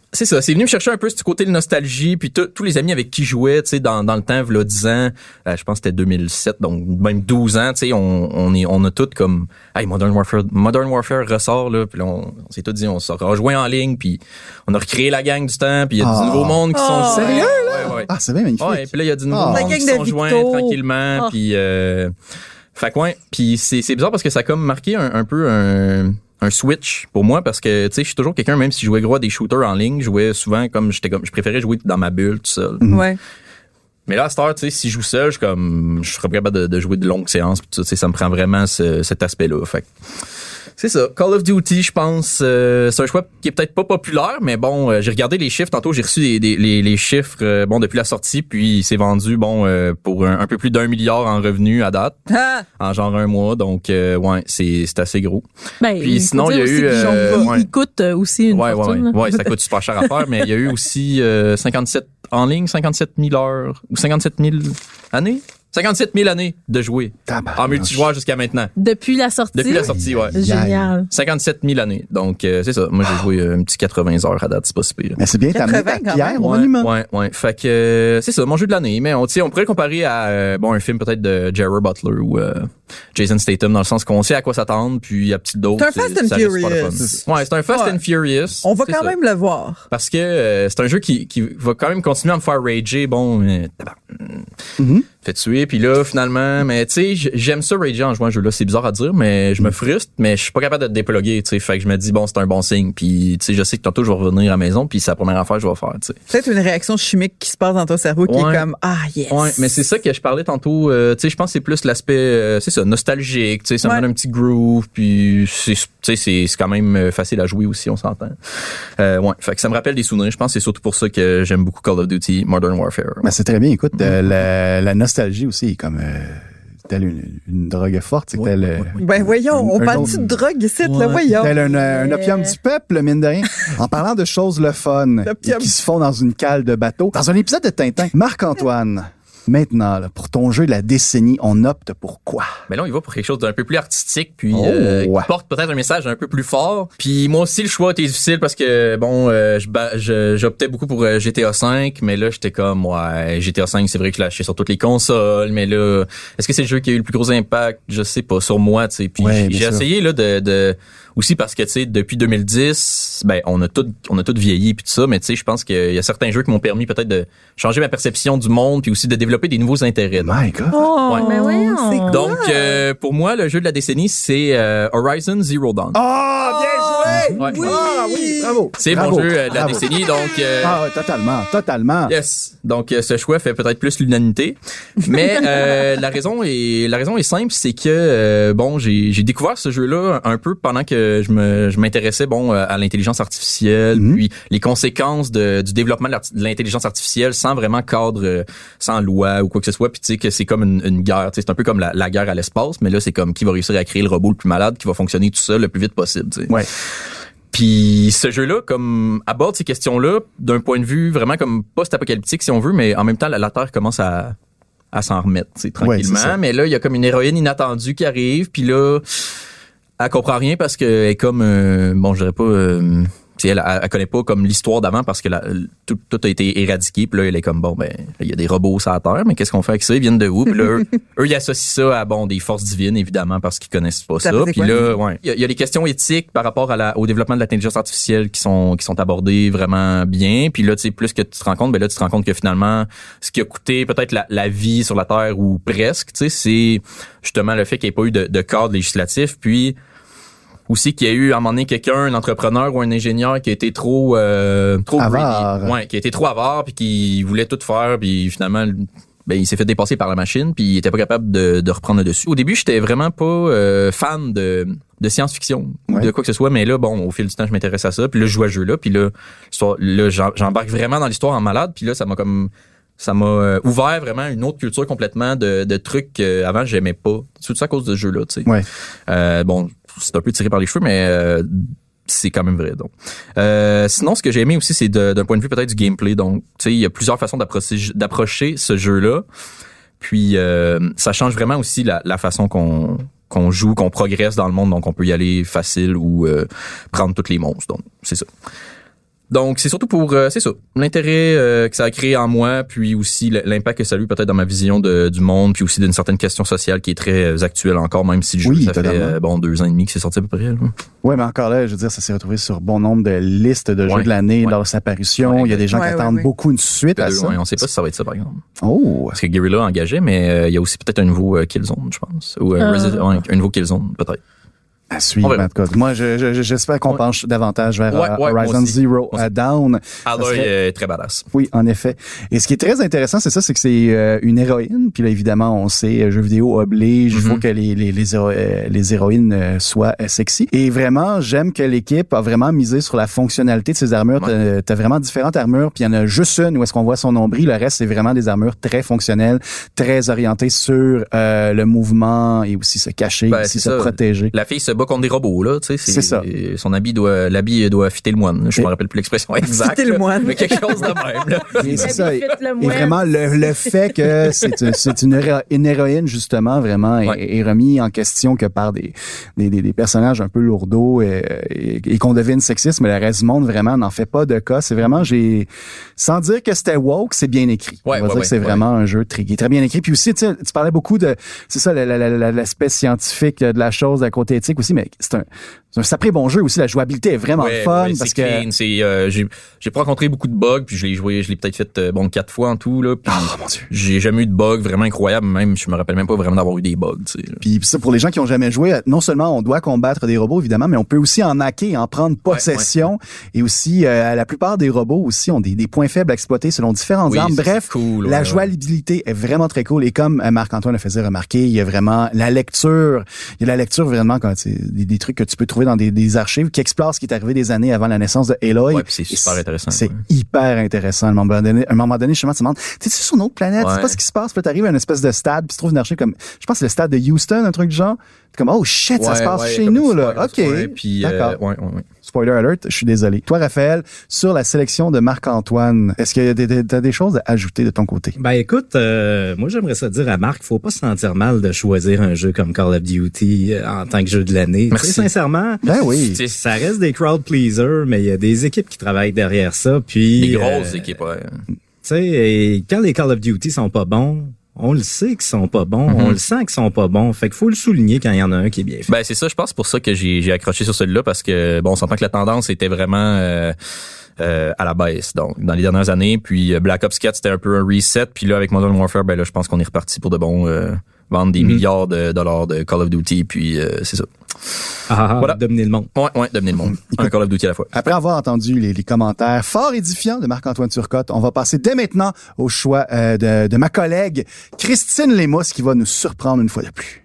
c'est ça, c'est venu me chercher un peu ce côté de nostalgie, puis tous les amis avec qui je jouais, tu sais, dans le temps, v'là 10 ans, je pense que c'était 2007, donc même 12 ans, tu sais, on a tous comme, hey, Modern Warfare ressort, là, puis on s'est tous dit, on s'est rejoint en ligne, puis on a recréé la gang du temps, puis il y a du nouveau monde qui sont... Sérieux, là? Ouais. Ah, c'est bien magnifique. Ouais, puis là, il y a du nouveau monde qui sont joints tranquillement, puis... fait que ouais, puis c'est bizarre parce que ça a comme marqué un peu un switch pour moi parce que tu sais je suis toujours quelqu'un, même si je jouais gros à des shooters en ligne, je jouais souvent comme je préférais jouer dans ma bulle tout seul. Ouais. Mais là à cette heure, tu sais, si je joue seul, je serais capable de jouer de longues séances, tu sais, ça me prend vraiment cet aspect-là. Fait que c'est ça. Call of Duty, je pense, c'est un choix qui est peut-être pas populaire, mais bon, j'ai regardé les chiffres. Tantôt, j'ai reçu les chiffres, depuis la sortie, puis il s'est vendu, pour un peu plus d'1 milliard en revenus à date, en genre un mois. Donc, ouais, c'est assez gros. Ben, puis sinon, il y a eu... il coûte aussi une fortune. Ouais, ça coûte super cher à faire, mais il y a eu aussi 57 000 heures, ou 57 000 années? 57 000 années de jouer en multijoueur jusqu'à maintenant. Depuis la sortie? Depuis la sortie, ouais. Génial. 57 000 années. Donc, c'est ça. Moi, j'ai joué un petit 80 heures à date. C'est pas si pire. Mais c'est bien, t'as amené ta pierre au monument. Ouais. Fait que, c'est ça, mon jeu de l'année. Mais on pourrait le comparer à, un film peut-être de Gerard Butler ou Jason Statham, dans le sens qu'on sait à quoi s'attendre, puis il y a petite dose. C'est un Fast and Furious. Ouais, c'est un Fast and Furious. On va quand même le voir. Parce que c'est un jeu qui va quand même continuer à me faire rager. Fait tuer, puis là, finalement, mais tu sais, j'aime ça rager en jouant à un jeu-là. C'est bizarre à dire, mais je me frustre, mais je suis pas capable de te déploguer, tu sais. Fait que je me dis, bon, c'est un bon signe. Puis, tu sais, je sais que tantôt, je vais revenir à la maison, puis c'est la première affaire que je vais faire, tu sais. Peut-être une réaction chimique qui se passe dans ton cerveau qui est comme, yes. Ouais, mais c'est ça que je parlais tantôt. Tu sais, je pense que c'est plus l'aspect, c'est ça, nostalgique, tu sais, ça me donne un petit groove, puis c'est quand même facile à jouer aussi, on s'entend. Fait que ça me rappelle des souvenirs. Je pense que c'est surtout pour ça que j'aime beaucoup Call of Duty Modern Warfare. Ben, c'est très bien. Écoute, la nostalgie aussi, comme telle une drogue forte, c'est tel. Ben voyons, on parle-tu de drogue ici, là, voyons. Tel un opium du peuple, mine de rien. En parlant de choses le fun qui se font dans une cale de bateau. Dans un épisode de Tintin, Marc-Antoine. Maintenant, là, pour ton jeu de la décennie, on opte pour quoi? Mais là, on y va pour quelque chose d'un peu plus artistique, puis qui porte peut-être un message un peu plus fort. Puis moi aussi, le choix était difficile parce que, j'optais beaucoup pour GTA 5, mais là, j'étais comme, GTA 5, c'est vrai que je l'ai acheté sur toutes les consoles, mais là, est-ce que c'est le jeu qui a eu le plus gros impact? Je sais pas, sur moi, tu sais. Puis j'ai essayé, là, de aussi parce que, tu sais, depuis 2010, on a tout vieilli puis tout ça, mais tu sais, je pense qu'il y a certains jeux qui m'ont permis peut-être de changer ma perception du monde puis aussi de développer des nouveaux intérêts. My God! Mais voyons! C'est cool. Donc, pour moi, le jeu de la décennie, c'est Horizon Zero Dawn. Bien joué! Oui, bravo! C'est mon jeu de la décennie, donc... Totalement. Yes. Donc, ce choix fait peut-être plus l'unanimité. Mais la raison est simple, c'est que, j'ai découvert ce jeu-là un peu pendant que je m'intéressais à l'intelligence artificielle, puis les conséquences du développement de l'intelligence artificielle sans vraiment cadre, sans loi ou quoi que ce soit. Puis tu sais que c'est comme une guerre, c'est un peu comme la guerre à l'espace, mais là c'est comme qui va réussir à créer le robot le plus malade qui va fonctionner tout seul le plus vite possible. T'sais. Ouais. Puis ce jeu-là, comme aborde ces questions-là d'un point de vue vraiment comme post-apocalyptique si on veut, mais en même temps la Terre commence à s'en remettre tranquillement. Ouais, mais là il y a comme une héroïne inattendue qui arrive, puis là elle comprend rien parce que elle est comme je dirais pas elle connaît pas comme l'histoire d'avant parce que tout a été éradiqué, puis là elle est comme il y a des robots sur la Terre, mais qu'est-ce qu'on fait avec ça, ils viennent de où? Puis là eux ils associent ça à des forces divines évidemment parce qu'ils connaissent pas ça. Puis là il y a des questions éthiques par rapport au développement de l'intelligence artificielle qui sont abordées vraiment bien. Puis là tu sais plus que tu te rends compte, tu te rends compte que finalement ce qui a coûté peut-être la vie sur la Terre ou presque, tu sais, c'est justement le fait qu'il n'y ait pas eu de cadre législatif, puis aussi qu'il y a eu à un moment donné un entrepreneur ou un ingénieur qui a été trop avare. Qui a été trop avare puis qui voulait tout faire, puis finalement il s'est fait dépasser par la machine puis il était pas capable de reprendre le dessus. Au début, j'étais vraiment pas fan de science-fiction ou de quoi que ce soit, mais là au fil du temps, je m'intéresse à ça, puis là je joue à ce jeu-là, puis là j'embarque vraiment dans l'histoire en malade, puis là ça m'a ouvert vraiment une autre culture complètement de trucs qu'avant j'aimais pas. Tout ça à cause de ce jeu-là, tu sais. Ouais. C'est un peu tiré par les cheveux, mais c'est quand même vrai. Donc, sinon, ce que j'ai aimé aussi, c'est d'un point de vue peut-être du gameplay. Donc, tu sais, il y a plusieurs façons d'approcher ce jeu-là. Puis, ça change vraiment aussi la façon qu'on joue, qu'on progresse dans le monde. Donc, on peut y aller facile ou prendre tous les monstres. Donc, c'est ça. Donc, c'est surtout pour, c'est ça, l'intérêt que ça a créé en moi, puis aussi l'impact que ça a eu peut-être dans ma vision du monde, puis aussi d'une certaine question sociale qui est très actuelle encore, même si le jeu, ça fait 2 ans et demi que c'est sorti à peu près. Oui, mais encore là, je veux dire, ça s'est retrouvé sur bon nombre de listes de jeux de l'année lors de sa parution. Il y a des gens qui attendent beaucoup une suite à ça. On sait pas si ça va être ça, par exemple. Oh! Parce que Guerrilla a engagé, mais il y a aussi peut-être un nouveau Killzone, je pense. Ou un nouveau Killzone, peut-être. À suivre, en tout cas. Moi, j'espère qu'on penche davantage vers Horizon Zero Dawn. Aloy est très badass. Oui, en effet. Et ce qui est très intéressant, c'est que c'est une héroïne. Puis là, évidemment, on sait, jeux vidéo oblige, il faut que les héroïnes soient sexy. Et vraiment, j'aime que l'équipe a vraiment misé sur la fonctionnalité de ses armures. T'as vraiment différentes armures, puis il y en a juste une où est-ce qu'on voit son nombril. Le reste, c'est vraiment des armures très fonctionnelles, très orientées sur le mouvement et aussi se cacher, aussi se protéger. La fille se bat contre des robots, là, tu sais. C'est ça. Son l'habit doit fitter le moine. Je me rappelle plus l'expression exacte. Fitter le moine. Mais quelque chose de même, là. Et c'est ça. Et vraiment, le fait que c'est une héroïne, justement, vraiment, est remis en question que par des personnages un peu lourdeaux et qu'on devine sexisme, mais le reste du monde, vraiment, n'en fait pas de cas. C'est vraiment, sans dire que c'était woke, c'est bien écrit. On va dire que c'est vraiment un jeu qui est très bien écrit. Puis aussi, tu parlais beaucoup c'est ça, l'aspect scientifique de la chose, d'un côté éthique aussi, mais c'est un sacré bon jeu aussi. La jouabilité est vraiment fun parce que j'ai pas rencontré beaucoup de bugs, puis je l'ai peut-être fait 4 fois en tout là. Puis mon Dieu. J'ai jamais eu de bugs vraiment incroyables, même je me rappelle même pas vraiment d'avoir eu des bugs. Puis ça, pour les gens qui ont jamais joué, non seulement on doit combattre des robots évidemment, mais on peut aussi en hacker, en prendre possession. Et aussi la plupart des robots aussi ont des points faibles à exploiter selon différentes armes. Bref, cool, la jouabilité est vraiment très cool. Et comme Marc-Antoine le faisait remarquer, il y a vraiment la lecture. Il y a la lecture vraiment quand des trucs que tu peux trouver dans des archives qui explorent ce qui est arrivé des années avant la naissance de Aloy. Ouais, puis c'est super intéressant. C'est hyper intéressant. À un moment donné, justement, tu te demandes, t'es-tu sur une autre planète? C'est pas ce qui se passe. Puis t'arrives à une espèce de stade, puis tu trouves une archive comme, je pense que c'est le stade de Houston, un truc du genre. T'es comme, oh shit, ça se passe chez nous, là. OK. Puis, d'accord. Spoiler alert, je suis désolé. Toi, Raphaël, sur la sélection de Marc-Antoine, est-ce que t'as des choses à ajouter de ton côté? Ben écoute, moi j'aimerais ça dire à Marc, faut pas se sentir mal de choisir un jeu comme Call of Duty en tant que jeu de l'année. Merci. Sincèrement, oui. Ça reste des crowd pleasers, mais il y a des équipes qui travaillent derrière ça. Puis des grosses équipes. Tu sais, quand les Call of Duty sont pas bons, on le sait qu'ils sont pas bons, on le sent qu'ils sont pas bons. Fait qu'il faut le souligner quand il y en a un qui est bien fait. Ben c'est ça, je pense pour ça que j'ai accroché sur celui-là parce que on s'entend que la tendance était vraiment à la baisse donc dans les dernières années. Puis Black Ops 4 c'était un peu un reset. Puis là avec Modern Warfare, ben là je pense qu'on est reparti pour de bons vendre des milliards de dollars de Call of Duty. Puis c'est ça. Voilà. Dominer le monde. Ouais, dominer le monde. Un Call of Duty à la fois. Après avoir entendu les commentaires fort édifiants de Marc-Antoine Turcotte, on va passer dès maintenant au choix de ma collègue Christine Lémousse qui va nous surprendre une fois de plus.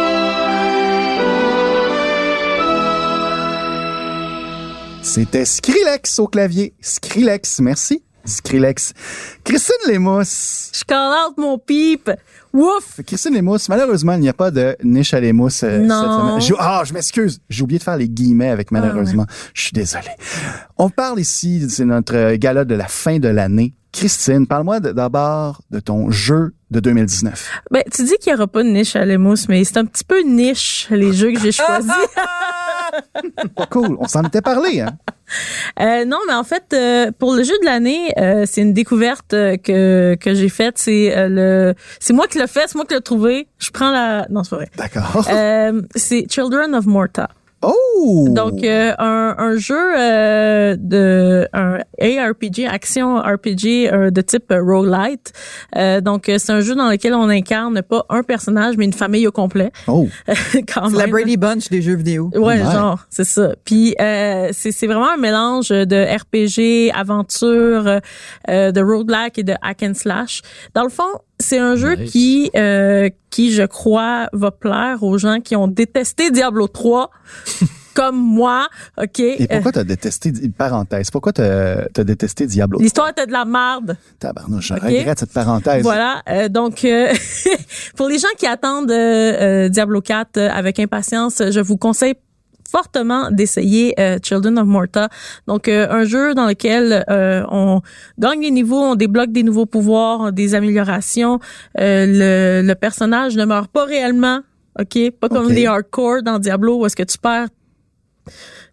C'était Skrillex au clavier. Skrillex, merci. Skrillex. Christine Lémousse. Je call out mon pipe. Wouf! Christine Lémousse, malheureusement, il n'y a pas de niche à l'émousse cette semaine. Je m'excuse. J'ai oublié de faire les guillemets avec malheureusement. Je suis désolé. On parle ici, c'est notre gala de la fin de l'année. Christine, parle-moi d'abord de ton jeu de 2019. Ben, tu dis qu'il n'y aura pas de niche à l'émousse, mais c'est un petit peu niche, les jeux que j'ai choisis. Pas cool. On s'en était parlé, hein? Non, mais en fait, pour le jeu de l'année, c'est une découverte que j'ai faite. C'est moi qui l'ai fait, c'est moi qui l'ai trouvé. Je prends non, c'est pas vrai. D'accord. C'est Children of Morta. Oh! Donc un jeu un ARPG, action RPG de type roguelite. Donc c'est un jeu dans lequel on incarne pas un personnage mais une famille au complet. Oh! Quand même. La Brady Bunch des jeux vidéo. Ouais, genre, c'est ça. Puis c'est vraiment un mélange de RPG, aventure, de roguelike et de hack and slash. Dans le fond, c'est un jeu qui, je crois, va plaire aux gens qui ont détesté Diablo 3, comme moi, OK? Et pourquoi t'as détesté, parenthèse, pourquoi t'as détesté Diablo 3? L'histoire était de la merde. Tabarnouche, je regrette cette parenthèse. Voilà, donc, pour les gens qui attendent Diablo 4 avec impatience, je vous conseille fortement d'essayer Children of Morta. Donc un jeu dans lequel on gagne des niveaux, on débloque des nouveaux pouvoirs, des améliorations. Le personnage ne meurt pas réellement, OK? Pas comme les hardcore dans Diablo où est-ce que tu perds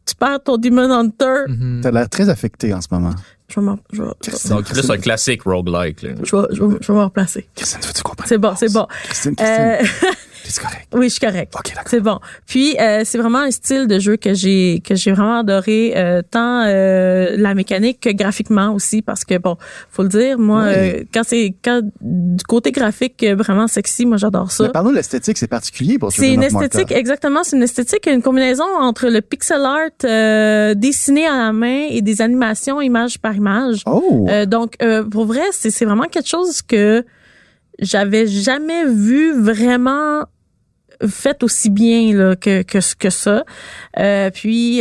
tu perds ton Demon Hunter. T'as l'air très affecté en ce moment. Donc, là, c'est un classique roguelike. Là. Je vais me replacer. Christine, faut que tu comprennes. C'est bon. Christine. C'est correct. Oui, je suis correct. OK, d'accord. C'est bon. Puis c'est vraiment un style de jeu que j'ai vraiment adoré, tant la mécanique que graphiquement aussi, parce que bon, faut le dire, moi quand du côté graphique vraiment sexy, moi j'adore ça. Mais parlons de l'esthétique, c'est particulier pour C'est une esthétique, exactement, c'est une esthétique, une combinaison entre le pixel art dessiné à la main et des animations image par image. Oh. Donc pour vrai, c'est vraiment quelque chose que j'avais jamais vu vraiment fait aussi bien là, que ça. Puis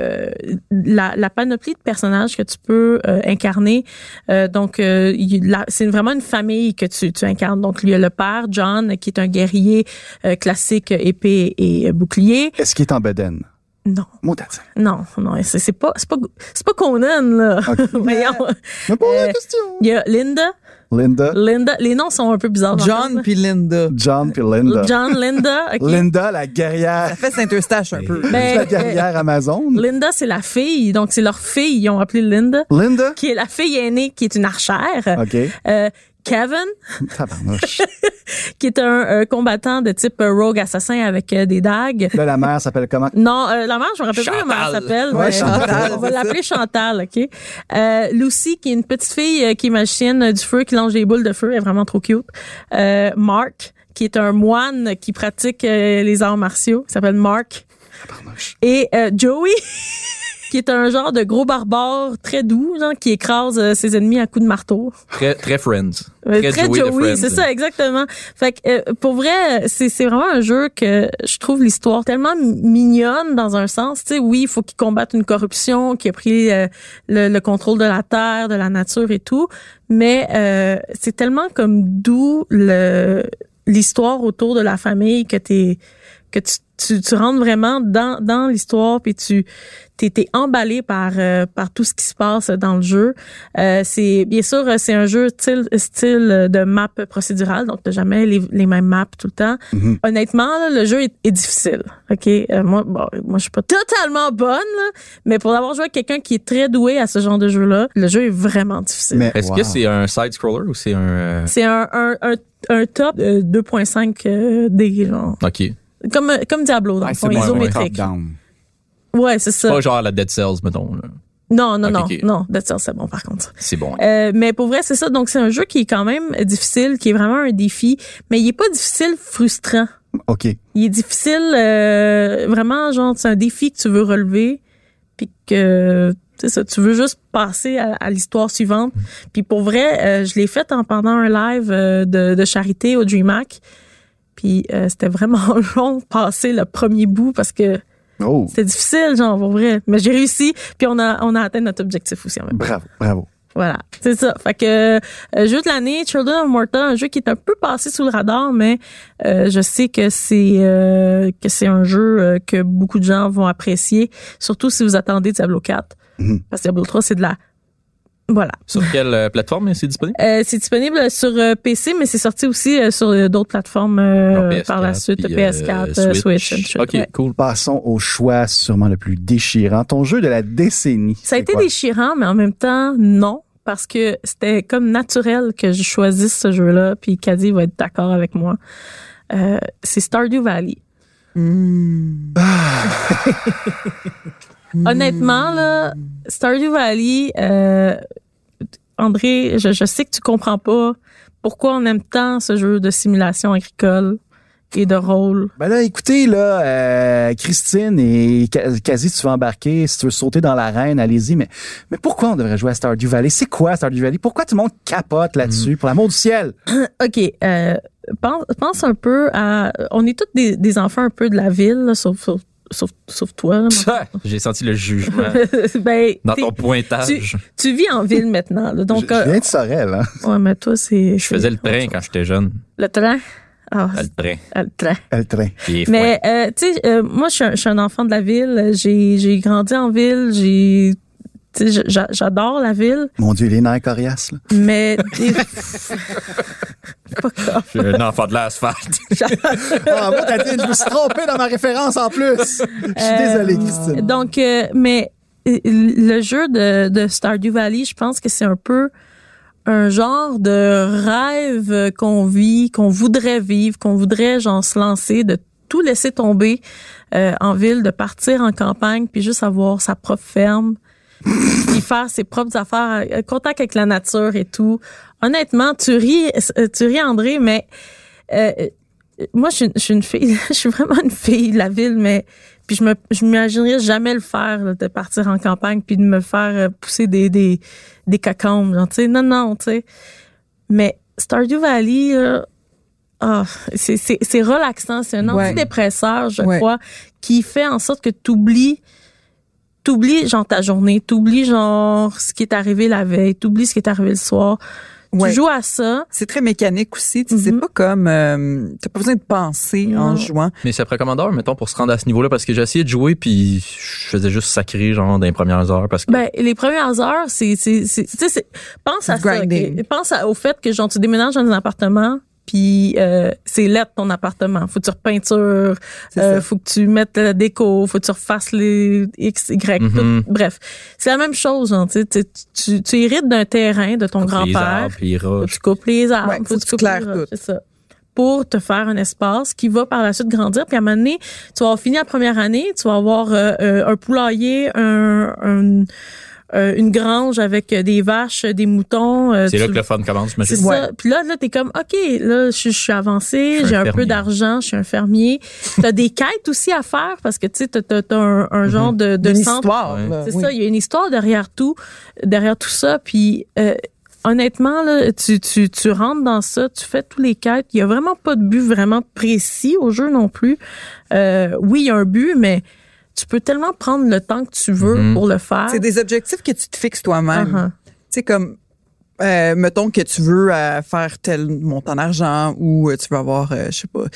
la panoplie de personnages que tu peux incarner. Donc c'est vraiment une famille que tu incarnes. Donc il y a le père John qui est un guerrier classique épée et bouclier. Est-ce qu'il est en bedaine? Non. Moutatin. Non, c'est pas Conan là. Okay. Voyons. Mais pas la question. Il y a Linda. Les noms sont un peu bizarres. John puis Linda. John, Linda. Okay. Linda, la guerrière. Ça fait Saint-Eustache un peu. La guerrière Amazon. Linda, c'est la fille. Donc, c'est leur fille. Ils ont appelé Linda. Linda? Qui est la fille aînée, qui est une archère. OK. Kevin, Tabarnouche. qui est un combattant de type rogue assassin avec des dagues. Là, la mère s'appelle comment? Non, la mère, je me rappelle pas comment elle s'appelle. Ouais, Chantal. On va l'appeler Chantal, OK? Lucy, qui est une petite fille qui est magicienne du feu, qui lance des boules de feu. Elle est vraiment trop cute. Mark, qui est un moine qui pratique les arts martiaux. Il s'appelle Mark. Tabarnouche. Et Joey... qui est un genre de gros barbare très doux, genre, qui écrase ses ennemis à coups de marteau. Très Friends. Très Joey, c'est ça, exactement. Fait que, pour vrai, c'est vraiment un jeu que je trouve l'histoire tellement mignonne dans un sens. Tu sais, oui, il faut qu'il combatte une corruption qui a pris le contrôle de la terre, de la nature et tout. Mais c'est tellement comme doux l'histoire autour de la famille que tu rentres vraiment dans l'histoire, puis t'es emballé par tout ce qui se passe dans le jeu. C'est bien sûr c'est un jeu style de map procédurale, donc t'as jamais les mêmes maps tout le temps. Mm-hmm. Honnêtement, là, le jeu est difficile. Ok, moi je suis pas totalement bonne, là, mais pour avoir joué avec quelqu'un qui est très doué à ce genre de jeu-là, le jeu est vraiment difficile. Mais est-ce que c'est un side scroller ou c'est un C'est un top 2.5 D genre. OK. Comme Diablo, dans le fond, isométrique. Ouais, c'est ça. C'est pas genre la Dead Cells, mettons. Là. Non, Dead Cells, c'est bon, par contre. C'est bon. Mais pour vrai, c'est ça. Donc, c'est un jeu qui est quand même difficile, qui est vraiment un défi, mais il est pas difficile frustrant. OK. Il est difficile, vraiment, genre, c'est un défi que tu veux relever, puis que... C'est ça, tu veux juste passer à l'histoire suivante. Puis pour vrai, je l'ai fait pendant un live de charité au DreamHack. Puis c'était vraiment long de passer le premier bout parce que c'était difficile, genre, pour vrai. Mais j'ai réussi, puis on a atteint notre objectif aussi en même temps. Bravo. Voilà, c'est ça. Fait que jeu de l'année, Children of Morta, un jeu qui est un peu passé sous le radar, mais je sais que c'est un jeu que beaucoup de gens vont apprécier, surtout si vous attendez Diablo 4. Mm-hmm. Parce que Diablo 3, c'est de la... Voilà. Sur quelle plateforme c'est disponible? C'est disponible sur PC, mais c'est sorti aussi sur d'autres plateformes par la suite, PS4, Switch. OK, cool. Passons au choix sûrement le plus déchirant. Ton jeu de la décennie. Ça a été déchirant, mais en même temps, non. Parce que c'était comme naturel que je choisisse ce jeu-là, puis Caddy va être d'accord avec moi. C'est Stardew Valley. Honnêtement, là, Stardew Valley, André, je sais que tu comprends pas pourquoi on aime tant ce jeu de simulation agricole et de rôle. Ben là, écoutez, là, Christine et Kazi, tu vas embarquer. Si tu veux sauter dans l'arène, allez-y. Mais pourquoi on devrait jouer à Stardew Valley? C'est quoi Stardew Valley? Pourquoi tout le monde capote là-dessus? Pour l'amour du ciel! OK. Pense un peu à... On est tous des enfants un peu de la ville, là, sauf toi. Là, j'ai senti le jugement dans ton pointage. Tu vis en ville maintenant. Là, donc, je viens de Sorel. Hein? Ouais, mais toi, c'est... Je faisais le train quand j'étais jeune. Le train? Le train. Mais, tu sais, moi, je suis un enfant de la ville. J'ai grandi en ville. J'adore la ville. Mon Dieu, les nerfs coriaces, là. Mais... Je suis un enfant de l'asphalte. Moi, Tadine, je me suis trompé dans ma référence en plus. Je suis désolée, Christine. Donc, mais le jeu de Stardew Valley, je pense que c'est un peu un genre de rêve qu'on vit, qu'on voudrait vivre, qu'on voudrait genre se lancer, de tout laisser tomber en ville, de partir en campagne, puis juste avoir sa propre ferme, puis faire ses propres affaires, contact avec la nature et tout. Honnêtement, tu ris André, mais moi je suis une fille, je suis vraiment une fille de la ville, mais puis je m'imaginerais jamais le faire là, de partir en campagne puis de me faire pousser des cacombes, genre, tu sais, non, tu sais. Mais Stardew Valley c'est relaxant, c'est un antidépresseur, je crois, qui fait en sorte que t'oublies genre ta journée, t'oublies genre ce qui est arrivé la veille, t'oublies ce qui est arrivé le soir. Tu joues à ça. C'est très mécanique aussi. Tu sais, c'est pas comme... t'as pas besoin de penser en jouant. Mais c'est recommandeur, mettons, pour se rendre à ce niveau-là, parce que j'ai essayé de jouer, puis je faisais juste sacrer, genre, dans les premières heures. Parce que... les premières heures, pense à ça. Okay? Pense au fait que, genre, tu déménages dans un appartement, puis c'est laid ton appartement. Faut que tu repeintures, faut que tu mettes la déco, faut que tu refasses les X, Y, tout. Bref. C'est la même chose, genre, tu hérites d'un terrain de ton grand-père. Tu coupes les arbres, faut que tu claires tout. C'est ça. Pour te faire un espace qui va par la suite grandir. Puis à un moment donné, tu vas avoir fini la première année, tu vas avoir un poulailler, une grange avec des vaches, des moutons. C'est là que le fun commence, je me dis. C'est ça. Puis là, t'es comme, OK, là, je suis avancé, j'ai un peu d'argent, je suis un fermier. T'as des quêtes aussi à faire parce que, tu sais, t'as un genre de centre. Histoire. C'est ça, il y a une histoire derrière tout ça. Puis, honnêtement, là, tu rentres dans ça, tu fais tous les quêtes. Il y a vraiment pas de but vraiment précis au jeu non plus. Oui, il y a un but, mais tu peux tellement prendre le temps que tu veux pour le faire. C'est des objectifs que tu te fixes toi-même. Tu sais, comme, mettons que tu veux faire tel montant d'argent ou tu veux avoir, je sais pas.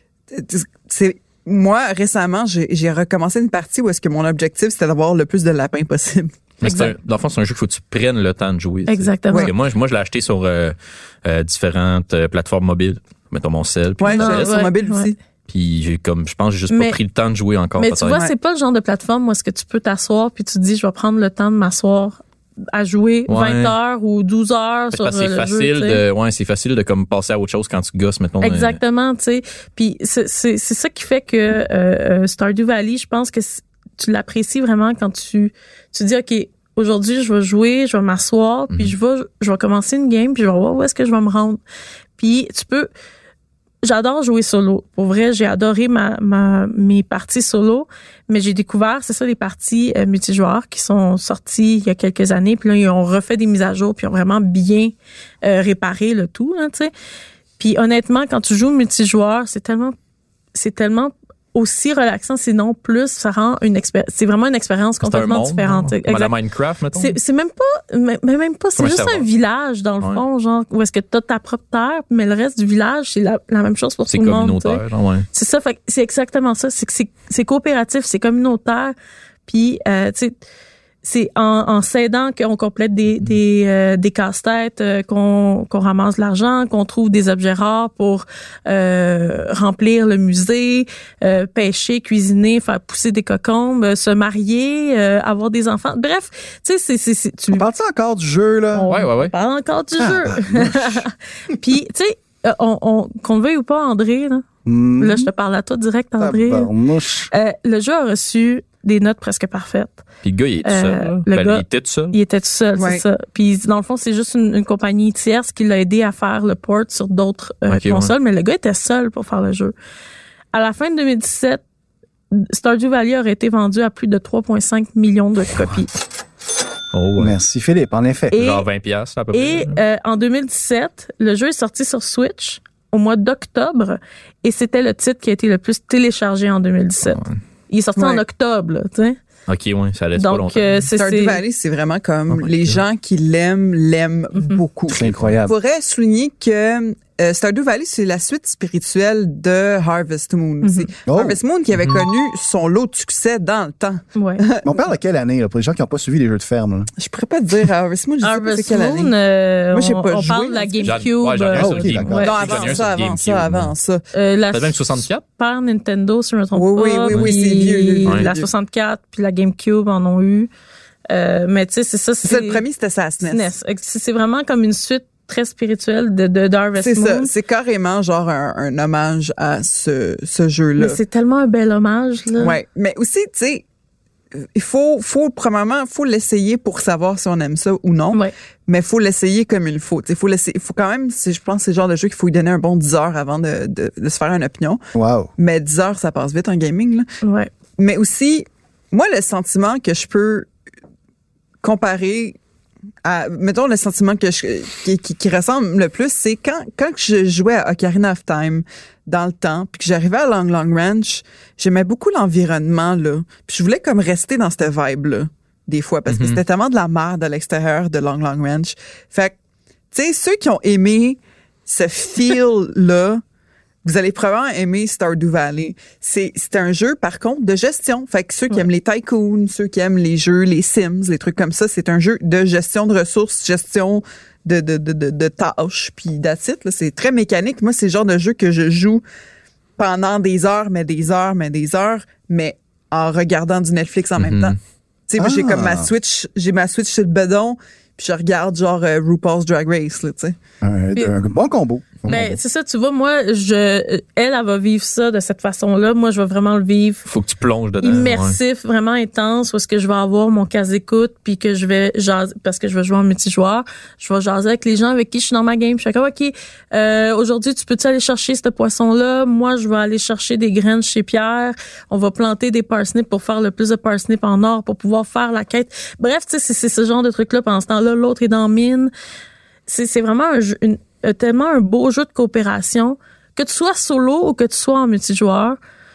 Moi, récemment, j'ai recommencé une partie où est-ce que mon objectif, c'était d'avoir le plus de lapins possible. Mais dans le fond, c'est un jeu qu'il faut que tu prennes le temps de jouer. Exactement. Parce que moi, je l'ai acheté sur différentes plateformes mobiles. Mettons mon cell. Oui, je l'ai sur mobile aussi. Puis je pense j'ai juste pas pris le temps de jouer encore. Mais tu vois, c'est pas le genre de plateforme où est-ce que tu peux t'asseoir puis tu te dis je vais prendre le temps de m'asseoir à jouer 20 heures ou 12 heures sur le jeu. C'est facile de comme passer à autre chose quand tu gosses, mettons. Exactement, tu sais. Puis c'est ça qui fait que Stardew Valley, je pense que tu l'apprécies vraiment quand tu dis OK, aujourd'hui je vais jouer, je vais m'asseoir, puis je vais commencer une game, puis je vais voir où est-ce que je vais me rendre. Puis j'adore jouer solo. Pour vrai, j'ai adoré mes parties solo, mais j'ai découvert, c'est ça, les parties multijoueurs qui sont sorties il y a quelques années, puis là, ils ont refait des mises à jour, puis ils ont vraiment bien réparé le tout, hein, tu sais. Puis honnêtement, quand tu joues multijoueur, c'est tellement aussi relaxant, sinon plus, ça rend c'est vraiment une expérience complètement différente. Comme Minecraft, mettons. C'est même pas, c'est juste un village, dans le fond, genre, où est-ce que t'as ta propre terre, mais le reste du village, c'est la même chose pour tout le monde. C'est communautaire, C'est ça, fait, c'est exactement ça. C'est coopératif, c'est communautaire, puis, tu sais, c'est en s'aidant qu'on complète des casse-têtes, qu'on ramasse de l'argent, qu'on trouve des objets rares pour remplir le musée, pêcher, cuisiner, faire pousser des cocombes, se marier, avoir des enfants. Bref, tu sais, On parle-tu encore du jeu, là? On parle encore du jeu. Puis, tu sais, qu'on le veuille ou pas, André, là, là, je te parle à toi direct, André. Le jeu a reçu des notes presque parfaites. Puis le gars, il est tout seul. Il était tout seul. Il était tout seul, c'est ça. Puis dans le fond, c'est juste une compagnie tierce qui l'a aidé à faire le port sur d'autres consoles, mais le gars était seul pour faire le jeu. À la fin de 2017, Stardew Valley aurait été vendu à plus de 3,5 millions de copies. Oh, ouais. Merci Philippe, en effet. Genre 20$ à peu près. Et en 2017, le jeu est sorti sur Switch au mois d'octobre et c'était le titre qui a été le plus téléchargé en 2017. Ouais. Il est sorti en octobre, tu sais. OK, ouais, ça laisse pas longtemps. Stardew Valley, c'est vraiment comme les gens qui l'aiment beaucoup. C'est incroyable. Je pourrais souligner que Stardew Valley, c'est la suite spirituelle de Harvest Moon. C'est Harvest Moon qui avait connu son lot de succès dans le temps. Ouais. On parle de quelle année, là, pour les gens qui n'ont pas suivi les jeux de ferme? Là? Je pourrais pas te dire Harvest Moon, je sais pas c'est quelle année. Moi, j'ai pas on joué. parle de la GameCube. Non, avant ça. Peut-être même 64? Super Nintendo, si je me trompe pas. Oui, c'est vieux. La 64 puis la GameCube en ont eu. Mais tu sais, c'est ça. C'est le premier, c'était ça à SNES. C'est vraiment comme une suite très spirituelle de Harvest Moon. C'est ça. C'est carrément genre un hommage à ce jeu-là. Mais c'est tellement un bel hommage, là. Ouais. Mais aussi, tu sais, premièrement, faut l'essayer pour savoir si on aime ça ou non. Ouais. Mais faut l'essayer comme il faut. Il faut quand même, je pense que c'est le genre de jeu qu'il faut lui donner un bon 10 heures avant de se faire une opinion. Wow. Mais 10 heures, ça passe vite en gaming, là. Ouais. Mais aussi, moi, le sentiment que je peux comparer à, mettons, le sentiment qui ressemble le plus, c'est quand je jouais à Ocarina of Time dans le temps, puis que j'arrivais à Long Ranch, j'aimais beaucoup l'environnement, là. Puis je voulais comme rester dans cette vibe-là, des fois, parce que c'était tellement de la merde à l'extérieur de Long Ranch. Fait que, tu sais, ceux qui ont aimé ce feel-là, vous allez probablement aimer Stardew Valley. C'est un jeu, par contre, de gestion. Fait que ceux qui aiment les tycoons, ceux qui aiment les jeux, les Sims, les trucs comme ça, c'est un jeu de gestion de ressources, gestion de tâches, puis that's it, là. C'est très mécanique. Moi, c'est le genre de jeu que je joue pendant des heures, mais en regardant du Netflix en même temps. Tu sais, j'ai comme ma Switch sur le bedon, puis je regarde genre RuPaul's Drag Race, là, tu sais. Un bon combo. Ben, c'est ça, tu vois, moi, elle va vivre ça de cette façon-là. Moi, je vais vraiment le vivre. Faut que tu plonges dedans. Immersif, vraiment intense, où est-ce que je vais avoir mon casque d'écoute, puis que je vais jaser, parce que je vais jouer en multijoueur. Je vais jaser avec les gens avec qui je suis dans ma game. Je suis comme, OK, aujourd'hui, tu peux-tu aller chercher ce poisson-là? Moi, je vais aller chercher des graines chez Pierre. On va planter des parsnips pour faire le plus de parsnips en or pour pouvoir faire la quête. Bref, tu sais, c'est ce genre de truc-là. Pendant ce temps-là, l'autre est dans mine. C'est vraiment tellement un beau jeu de coopération, que tu sois solo ou que tu sois en multijoueur.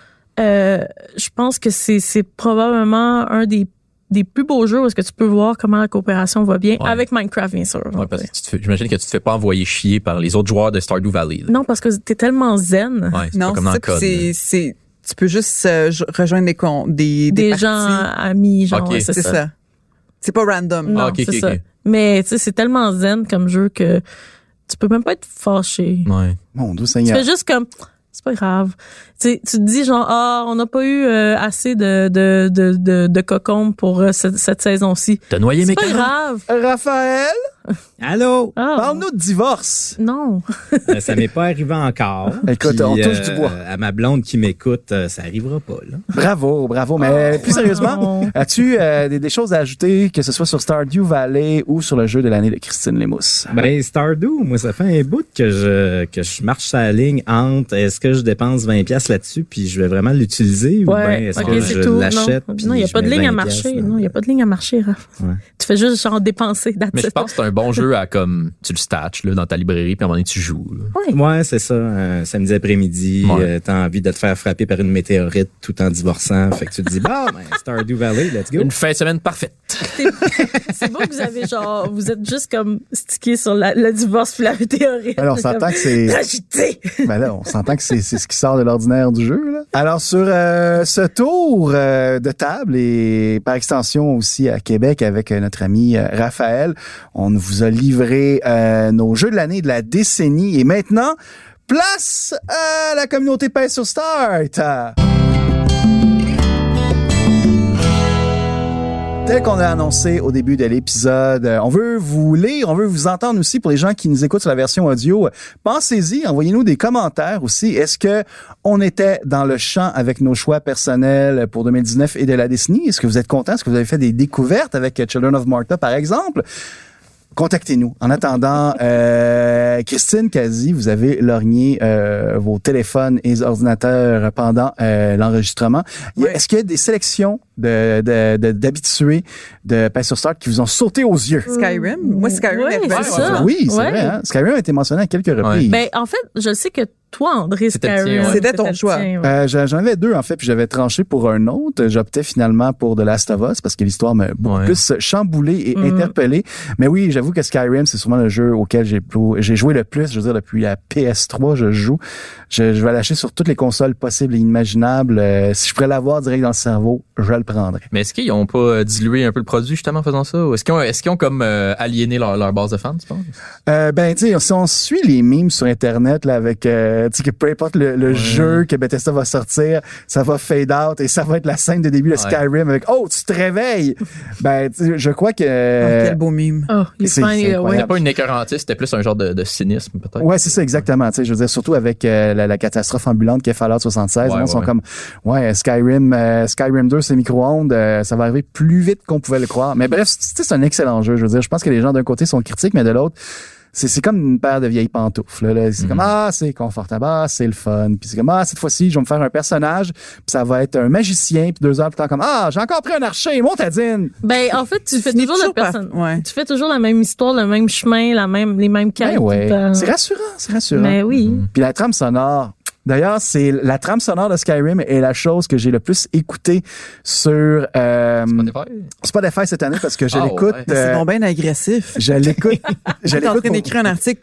Je pense que c'est probablement un des plus beaux jeux où est-ce que tu peux voir comment la coopération va bien, avec Minecraft, bien sûr. Ouais, parce que j'imagine que tu te fais pas envoyer chier par les autres joueurs de Stardew Valley. Là. Non, parce que t'es tellement zen. Ouais, c'est pas comme dans le code. Tu peux juste rejoindre des gens amis, genre. Okay. C'est ça. C'est pas random. Non, c'est ça. Mais tu sais, c'est tellement zen comme jeu que tu peux même pas être fâché. Ouais. Mon Dieu Seigneur. Tu fais juste comme, c'est pas grave. Tu te dis genre, on n'a pas eu assez de cocombes pour cette saison-ci. T'as noyé mes carottes. C'est pas grave. Raphaël? Allô? Oh. Parle-nous de divorce. Non. Ça m'est pas arrivé encore. Écoute, on touche du bois. À ma blonde qui m'écoute, ça arrivera pas, là. Bravo. Mais plus sérieusement, as-tu des choses à ajouter, que ce soit sur Stardew Valley ou sur le jeu de l'année de Christine Lémousse? Ben, Stardew, moi, ça fait un bout que je marche sur la ligne entre est-ce que je dépense 20$ là-dessus puis je vais vraiment l'utiliser ou bien est-ce que je l'achète? Non, il n'y a pas de ligne à marcher. Non, il n'y a pas de ligne à marcher, Raph. Ouais. Tu fais juste genre dépenser. Mais je pense que c'est un bon jeu à comme tu le statches là, dans ta librairie puis à un moment donné tu joues. Ouais, c'est ça. Samedi après-midi, t'as envie de te faire frapper par une météorite tout en divorçant. Fait que tu te dis, Stardew Valley, let's go. Une fin de semaine parfaite. C'est beau que vous avez genre, vous êtes juste comme stické sur le divorce puis la météorite. Alors, on s'entend que c'est... Agité! Ben là, on s'entend que c'est ce qui sort de l'ordinaire du jeu, là. Alors, sur ce tour de table et par extension aussi à Québec avec notre ami Raphaël, on vous a livré nos jeux de l'année de la décennie. Et maintenant, place à la communauté Pèse sur Start! Tel qu'on a annoncé au début de l'épisode, on veut vous lire, on veut vous entendre aussi pour les gens qui nous écoutent sur la version audio. Pensez-y, envoyez-nous des commentaires aussi. Est-ce que on était dans le champ avec nos choix personnels pour 2019 et de la décennie? Est-ce que vous êtes contents? Est-ce que vous avez fait des découvertes avec Children of Morta, par exemple? Contactez-nous. En attendant, Christine Cazzi, vous avez lorgné vos téléphones et ordinateurs pendant l'enregistrement. Oui. Est-ce qu'il y a des sélections d'habitués de Pèse sur Start qui vous ont sauté aux yeux? Skyrim? Moi, Skyrim c'est ça. Oui, c'est vrai. Hein? Skyrim a été mentionné à quelques reprises. Ben, en fait, je sais que toi, André, Skyrim. C'était ton choix. J'en avais 2, en fait, puis j'avais tranché pour un autre. J'optais finalement pour The Last of Us parce que l'histoire m'a beaucoup plus chamboulé et interpellé. Mais oui, j'avoue que Skyrim, c'est sûrement le jeu auquel j'ai joué le plus. Je veux dire, depuis la PS3, je joue. Je vais lâcher sur toutes les consoles possibles et imaginables. Si je pourrais l'avoir direct dans le cerveau, je le prendrais. Mais est-ce qu'ils ont pas dilué un peu le produit justement en faisant ça? Ou est-ce qu'ils ont comme aliéné leur base de fans, tu penses? Ben, tu sais, si on suit les memes sur Internet, là, avec, tu sais, que peu importe le jeu que Bethesda va sortir, ça va fade out et ça va être la scène de début de Skyrim avec, oh, tu te réveilles! Ben, tu sais, je crois que... quel beau meme. Oh, c'était pas une écœurantiste, c'était plus un genre de cynisme, peut-être. Ouais, c'est ça, exactement. Tu sais, je veux dire, surtout avec la catastrophe ambulante qu'est Fallout 76, ils sont comme, Skyrim 2, c'est micro-ondes, ça va arriver plus vite qu'on pouvait le croire. Mais bref, c'est un excellent jeu. Je veux dire, je pense que les gens d'un côté sont critiques, mais de l'autre, c'est comme une paire de vieilles pantoufles. Là. C'est comme, c'est confortable, c'est le fun. Puis c'est comme, cette fois-ci, je vais me faire un personnage, puis ça va être un magicien, puis 2 heures plus tard, comme, j'ai encore pris un archer, montadine! Ben, en fait, tu fais toujours la personne. Tu fais toujours la même histoire, le même chemin, les mêmes quêtes. C'est rassurant. Mais oui. Puis la trame sonore, d'ailleurs, c'est la trame sonore de Skyrim est la chose que j'ai le plus écoutée sur Spotify cette année parce que je l'écoute. C'est donc bien agressif. Je l'écoute. T'es en train d'écrire un article.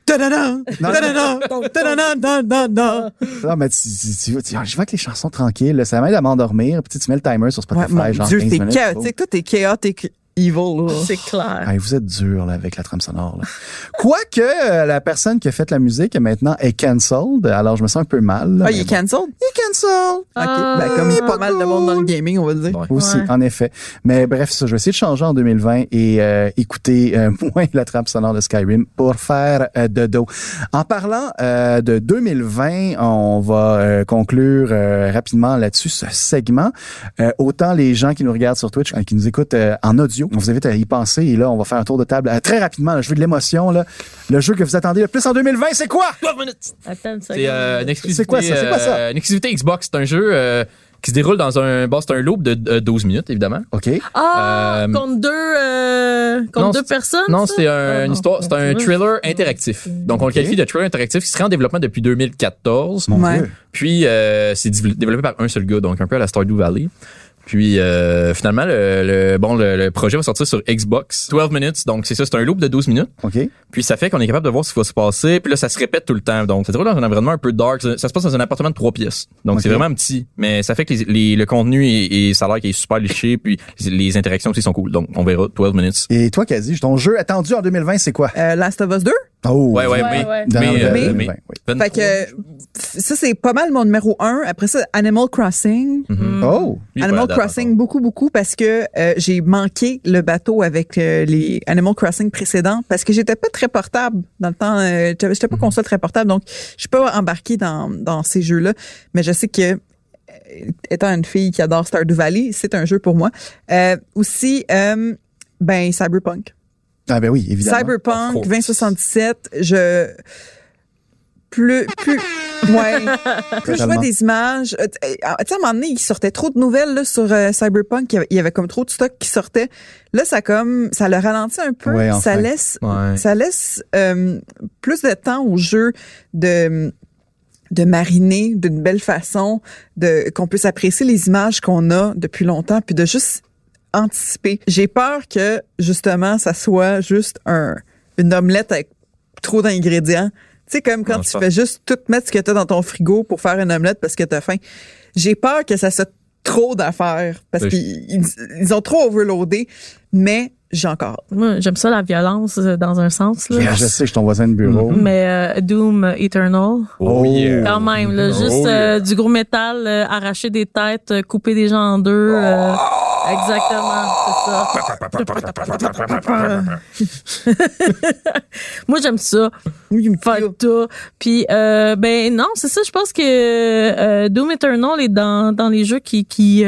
Non, mais je vais avec les chansons tranquilles. Ça m'aide à m'endormir. Puis tu mets le timer sur Spotify. Mon Dieu, t'es chaotique. Toi, t'es chaotique. Evil, là. C'est clair. Vous êtes dur là, avec la trame sonore. Là. Quoique la personne qui a fait la musique maintenant est cancelled, alors je me sens un peu mal. Là, il est cancelled? Il est cancelled! OK. Comme il y a pas mal de monde dans le gaming, on va le dire. Aussi, en effet. Mais bref, ça, je vais essayer de changer en 2020 et écouter moins la trame sonore de Skyrim pour faire de dos. En parlant de 2020, on va conclure rapidement là-dessus ce segment. Autant les gens qui nous regardent sur Twitch, qui nous écoutent en audio, on vous invite à y penser et là, on va faire un tour de table très rapidement. Le jeu de l'émotion, là. Le jeu que vous attendez le plus en 2020, c'est quoi? 12 minutes! Attends une seconde. C'est une exclusivité. C'est quoi ça? C'est quoi ça? Une exclusivité Xbox. C'est un jeu qui se déroule dans c'est un loop de 12 minutes, évidemment. OK. Contre deux personnes? Non, c'est une histoire, c'est un thriller interactif. Donc, on le qualifie de thriller interactif qui serait en développement depuis 2014. Mon Dieu. Puis, c'est développé par un seul gars, donc un peu à la Stardew Valley. Puis finalement le projet va sortir sur Xbox 12 minutes, donc c'est ça, c'est un loop de 12 minutes. OK. Puis ça fait qu'on est capable de voir ce qui va se passer, puis là ça se répète tout le temps. Donc ça se déroule dans un environnement un peu dark, ça se passe dans un appartement de 3 pièces. Donc c'est vraiment petit, mais ça fait que le contenu et ça a l'air qu'il est super léché, puis les interactions aussi sont cool. Donc on verra 12 minutes. Et toi Kazi, ton jeu attendu en 2020, c'est quoi? Last of Us 2? Oh, ouais. Fait que ça, c'est pas mal mon numéro 1. Après ça, Animal Crossing. Oh! Animal Crossing, beaucoup, parce que j'ai manqué le bateau avec les Animal Crossing précédents parce que j'étais pas très portable dans le temps. J'étais pas console très portable, donc je suis pas embarquée dans ces jeux-là. Mais je sais que étant une fille qui adore Stardew Valley, c'est un jeu pour moi. Aussi, Cyberpunk. Ah ben oui, évidemment. Cyberpunk 2077, plus je vois des images, tu sais, à un moment donné, il sortait trop de nouvelles là, sur Cyberpunk, il y avait comme trop de stock qui sortait. Là, ça le ralentit un peu, ça laisse plus de temps au jeu de mariner d'une belle façon, qu'on puisse apprécier les images qu'on a depuis longtemps, puis de juste anticiper. J'ai peur que, justement, ça soit juste une omelette avec trop d'ingrédients. Tu sais, comme quand tu fais juste tout mettre ce que t'as dans ton frigo pour faire une omelette parce que t'as faim. J'ai peur que ça soit trop d'affaires parce qu'ils ont trop overloadé, mais j'ai encore. Moi, j'aime ça, la violence, dans un sens, là. Yeah, je sais, je suis ton voisin de bureau. Mais Doom Eternal. Oh yeah. Quand même, là. Juste du gros métal, arracher des têtes, couper des gens en deux. Exactement, c'est ça. Moi, j'aime ça. Faire tout. Puis, non, c'est ça. Je pense que Doom Eternal est dans les jeux qui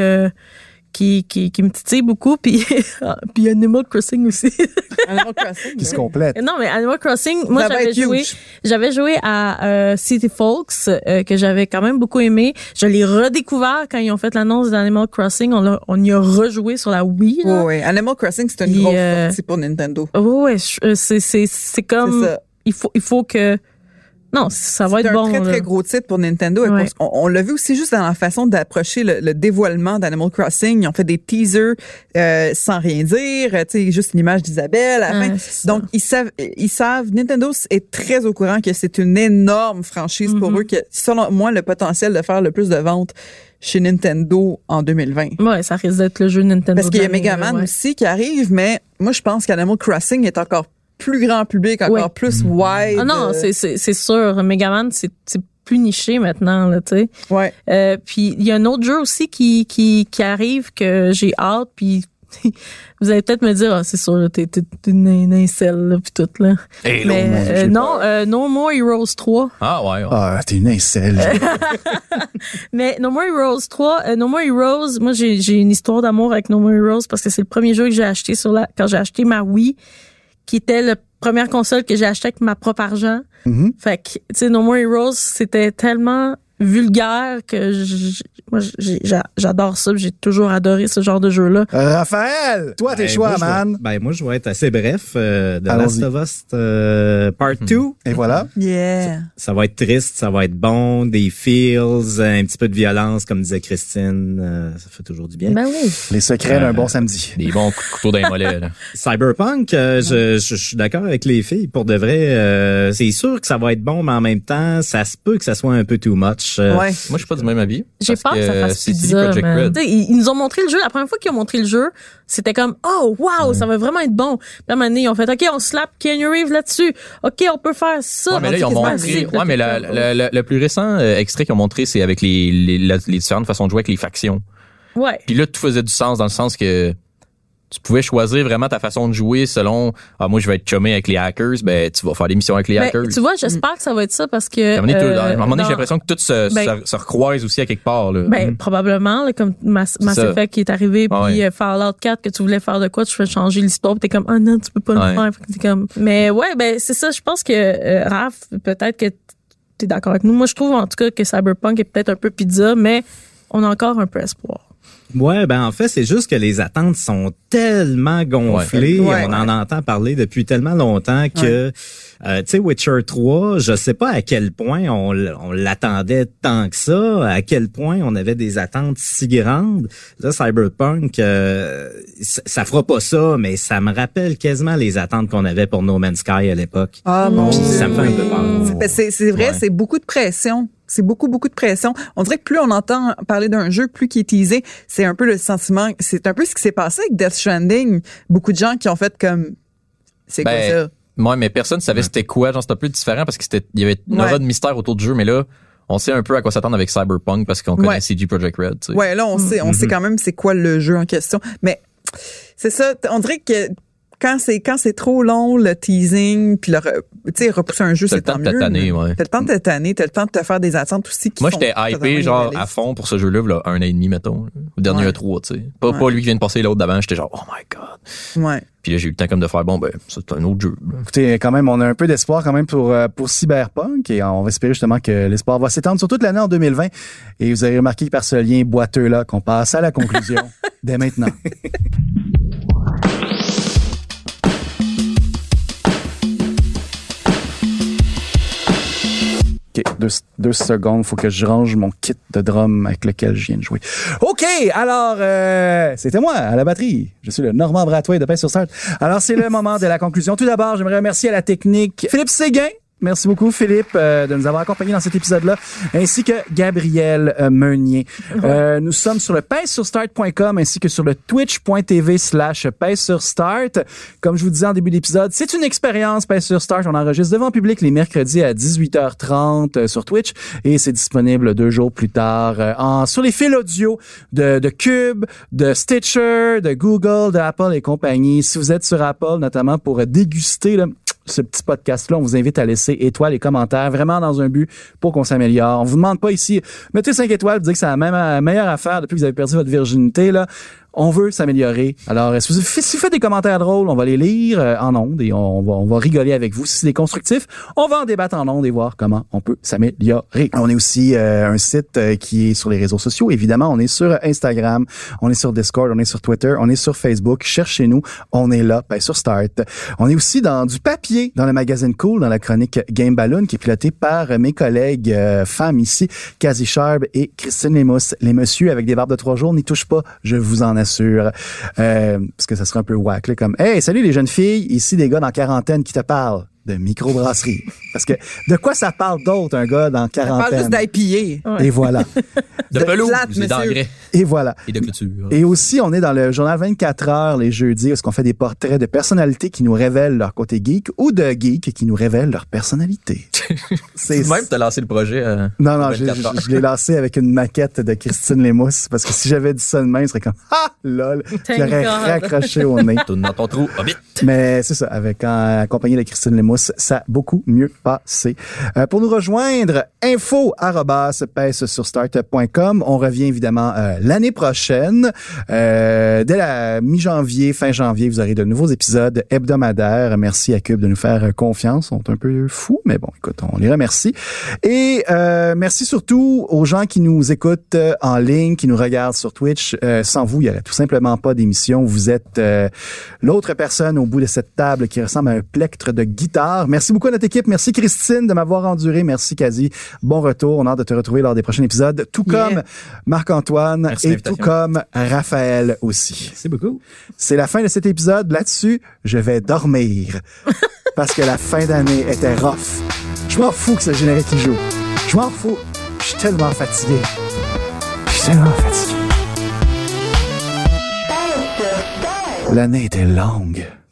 me titille beaucoup, puis Animal Crossing aussi. Animal Crossing qui se complète. Non, mais Animal Crossing, moi j'avais joué à City Folks que j'avais quand même beaucoup aimé. Je l'ai redécouvert quand ils ont fait l'annonce d'Animal Crossing. On y a rejoué sur la Wii. Oui, Animal Crossing, c'est une grosse sortie pour Nintendo. Oui, c'est comme c'est ça. il faut que Non, ça va être bon. C'est un très, très gros titre pour Nintendo. Ouais. On l'a vu aussi juste dans la façon d'approcher le dévoilement d'Animal Crossing. Ils ont fait des teasers sans rien dire, tu sais, juste une image d'Isabelle à la fin. Donc, ils savent, Nintendo est très au courant que c'est une énorme franchise pour eux, que selon moi, le potentiel de faire le plus de ventes chez Nintendo en 2020. Ouais, ça risque d'être le jeu Nintendo. Parce qu'il y a Mega Man aussi qui arrive, mais moi, je pense qu'Animal Crossing est encore plus grand public, encore plus wide. Ah non, c'est sûr. Mega Man, c'est plus niché maintenant, là, tu sais. Ouais. Puis il y a un autre jeu aussi qui arrive que j'ai hâte, puis vous allez peut-être me dire, c'est sûr, t'es une incel, là, puis tout, là. Hey, mais No More Heroes 3. Ah ouais. Ah, t'es une incel. Mais No More Heroes 3, No More Heroes, moi j'ai une histoire d'amour avec No More Heroes parce que c'est le premier jeu que j'ai acheté quand j'ai acheté ma Wii, qui était la première console que j'ai achetée avec ma propre argent. Fait que, tu sais, No More Heroes, c'était tellement vulgaire que moi j'adore ça. J'ai toujours adoré ce genre de jeu-là. Raphaël, toi, tes choix, man. Moi, je vais être assez bref. The Last of Us Part 2. Et voilà. Yeah. Ça va être triste, ça va être bon, des feels, un petit peu de violence, comme disait Christine. Ça fait toujours du bien. Ben oui. Les secrets d'un bon samedi. Des bons couteaux d'un mollet, là. Cyberpunk, je suis d'accord avec les filles. Pour de vrai, c'est sûr que ça va être bon, mais en même temps, ça se peut que ça soit un peu too much. Moi, je suis pas du même avis. J'ai peur que ça fasse pizza, man. Ils nous ont montré le jeu. La première fois qu'ils ont montré le jeu, c'était comme, oh, wow, ça va vraiment être bon. Puis à un moment donné, ils ont fait, OK, on slap Keanu Reeves là-dessus. OK, on peut faire ça. Ouais, mais là, ils ont montré, mais le plus récent extrait qu'ils ont montré, c'est avec les différentes façons de jouer avec les factions. Ouais. Puis là, tout faisait du sens dans le sens que tu pouvais choisir vraiment ta façon de jouer selon moi je vais être chumé avec les hackers, ben tu vas faire des missions avec les hackers. Tu vois, j'espère que ça va être ça parce que à un moment donné, j'ai l'impression que tout se recroise aussi à quelque part là. Probablement là, comme Mass Effect qui est arrivé puis Fallout 4 que tu voulais faire de quoi, tu fais changer l'histoire, puis t'es comme non, tu peux pas le faire. T'es comme mais c'est ça, je pense que Raph, peut-être que t'es d'accord avec nous. Moi je trouve en tout cas que Cyberpunk est peut-être un peu pizza, mais on a encore un peu espoir. Ouais, en fait, c'est juste que les attentes sont tellement gonflées. On en entend parler depuis tellement longtemps que, tu sais, Witcher 3, je sais pas à quel point on l'attendait tant que ça, à quel point on avait des attentes si grandes. Là, Cyberpunk, ça fera pas ça, mais ça me rappelle quasiment les attentes qu'on avait pour No Man's Sky à l'époque. Ah, mon Dieu. Ça me fait un peu peur. C'est vrai, c'est beaucoup de pression. C'est beaucoup de pression. On dirait que plus on entend parler d'un jeu, plus qu'il est teasé, c'est un peu le sentiment, c'est un peu ce qui s'est passé avec Death Stranding. Beaucoup de gens qui ont fait comme, c'est quoi ça? Moi, mais personne savait c'était quoi. Genre, c'était un peu différent parce qu'il y avait une aura de mystère autour du jeu, mais là, on sait un peu à quoi s'attendre avec Cyberpunk parce qu'on connaît CD Projekt Red, tu sais. Ouais, là, on sait quand même c'est quoi le jeu en question. Mais, c'est ça, on dirait que, quand c'est trop long, le teasing, puis repousser un jeu, c'est tant mieux. T'as le temps de t'as le temps de t'étonner, t'as le temps de te faire des attentes aussi. Moi, j'étais hypé, genre, à fond pour ce jeu-là, là, 1 an et demi, mettons. Au dernier 3, tu sais. Pas lui qui vient de passer l'autre d'avant, j'étais genre, oh my God. Ouais. Puis là, j'ai eu le temps comme de faire, c'est un autre jeu. Là. Écoutez, quand même, on a un peu d'espoir quand même pour Cyberpunk et on va espérer justement que l'espoir va s'étendre sur toute l'année en 2020. Et vous avez remarqué par ce lien boiteux-là qu'on passe à la conclusion dès maintenant. OK, deux secondes, faut que je range mon kit de drum avec lequel je viens de jouer. OK, alors, c'était moi, à la batterie. Je suis le Normand Bratois de Paix sur Start. Alors, c'est le moment de la conclusion. Tout d'abord, j'aimerais remercier à la technique Philippe Séguin. Merci beaucoup, Philippe, de nous avoir accompagnés dans cet épisode-là, ainsi que Gabriel Meunier. Nous sommes sur le pacesurstart.com ainsi que sur le twitch.tv/pacesurstart. Comme je vous disais en début d'épisode, c'est une expérience Pace sur Start. On enregistre devant public les mercredis à 18h30 sur Twitch et c'est disponible 2 jours plus tard sur les fils audio de Cube, de Stitcher, de Google, de Apple et compagnie. Si vous êtes sur Apple, notamment pour déguster ce petit podcast-là, on vous invite à laisser étoiles et commentaires, vraiment dans un but pour qu'on s'améliore. On vous demande pas ici, mettez 5 étoiles, vous dites que c'est la meilleure affaire depuis que vous avez perdu votre virginité, là. On veut s'améliorer. Alors, si vous faites des commentaires drôles, on va les lire en ondes et on va rigoler avec vous. Si c'est constructif, on va en débattre en ondes et voir comment on peut s'améliorer. On est aussi un site qui est sur les réseaux sociaux. Évidemment, on est sur Instagram, on est sur Discord, on est sur Twitter, on est sur Facebook. Cherchez-nous, on est là, sur Start. On est aussi dans du papier, dans le magazine Cool, dans la chronique Game Balloon, qui est pilotée par mes collègues femmes ici, Cathy Sharb et Christine Lémousse. Les messieurs avec des barbes de 3 jours n'y touchent pas, je vous en assure. Parce que ça serait un peu whack, là, comme « Hey, salut les jeunes filles, ici des gars dans quarantaine qui te parlent de microbrasserie. » Parce que de quoi ça parle d'autre, un gars dans quarantaine? Ça parle juste d'IPA. Et voilà. De pelouse et d'engrais. Et voilà. Et de clôture. Et aussi, on est dans le journal 24 heures les jeudis, où est-ce qu'on fait des portraits de personnalités qui nous révèlent leur côté geek ou de geeks qui nous révèlent leur personnalité. C'est même t'as lancé le projet. Non, je l'ai lancé avec une maquette de Christine Lémousse, parce que si j'avais dit ça de même, ce serait comme « Ah, lol! » J'aurais raccroché au nez. Tourne dans ton trou, hobbit. Mais c'est ça, accompagné de Christine Lémousse, ça a beaucoup mieux passé. Pour nous rejoindre, info@pèse-sur-start.com. On revient évidemment l'année prochaine. Dès la mi-janvier, fin janvier, vous aurez de nouveaux épisodes hebdomadaires. Merci à Cube de nous faire confiance. On est un peu fous, mais bon, écoute, on les remercie. Et merci surtout aux gens qui nous écoutent en ligne, qui nous regardent sur Twitch. Sans vous, il n'y aurait tout simplement pas d'émission. Vous êtes l'autre personne au bout de cette table qui ressemble à un plectre de guitare. Merci beaucoup à notre équipe. Merci Christine de m'avoir enduré. Merci Cathy. Bon retour. On a hâte de te retrouver lors des prochains épisodes. Tout comme Marc-Antoine et tout comme Raphaël aussi. Merci beaucoup. C'est la fin de cet épisode. Là-dessus, je vais dormir. Parce que la fin d'année était rough. Je m'en fous que ce générique qui joue. Je m'en fous. Je suis tellement fatigué. L'année était longue.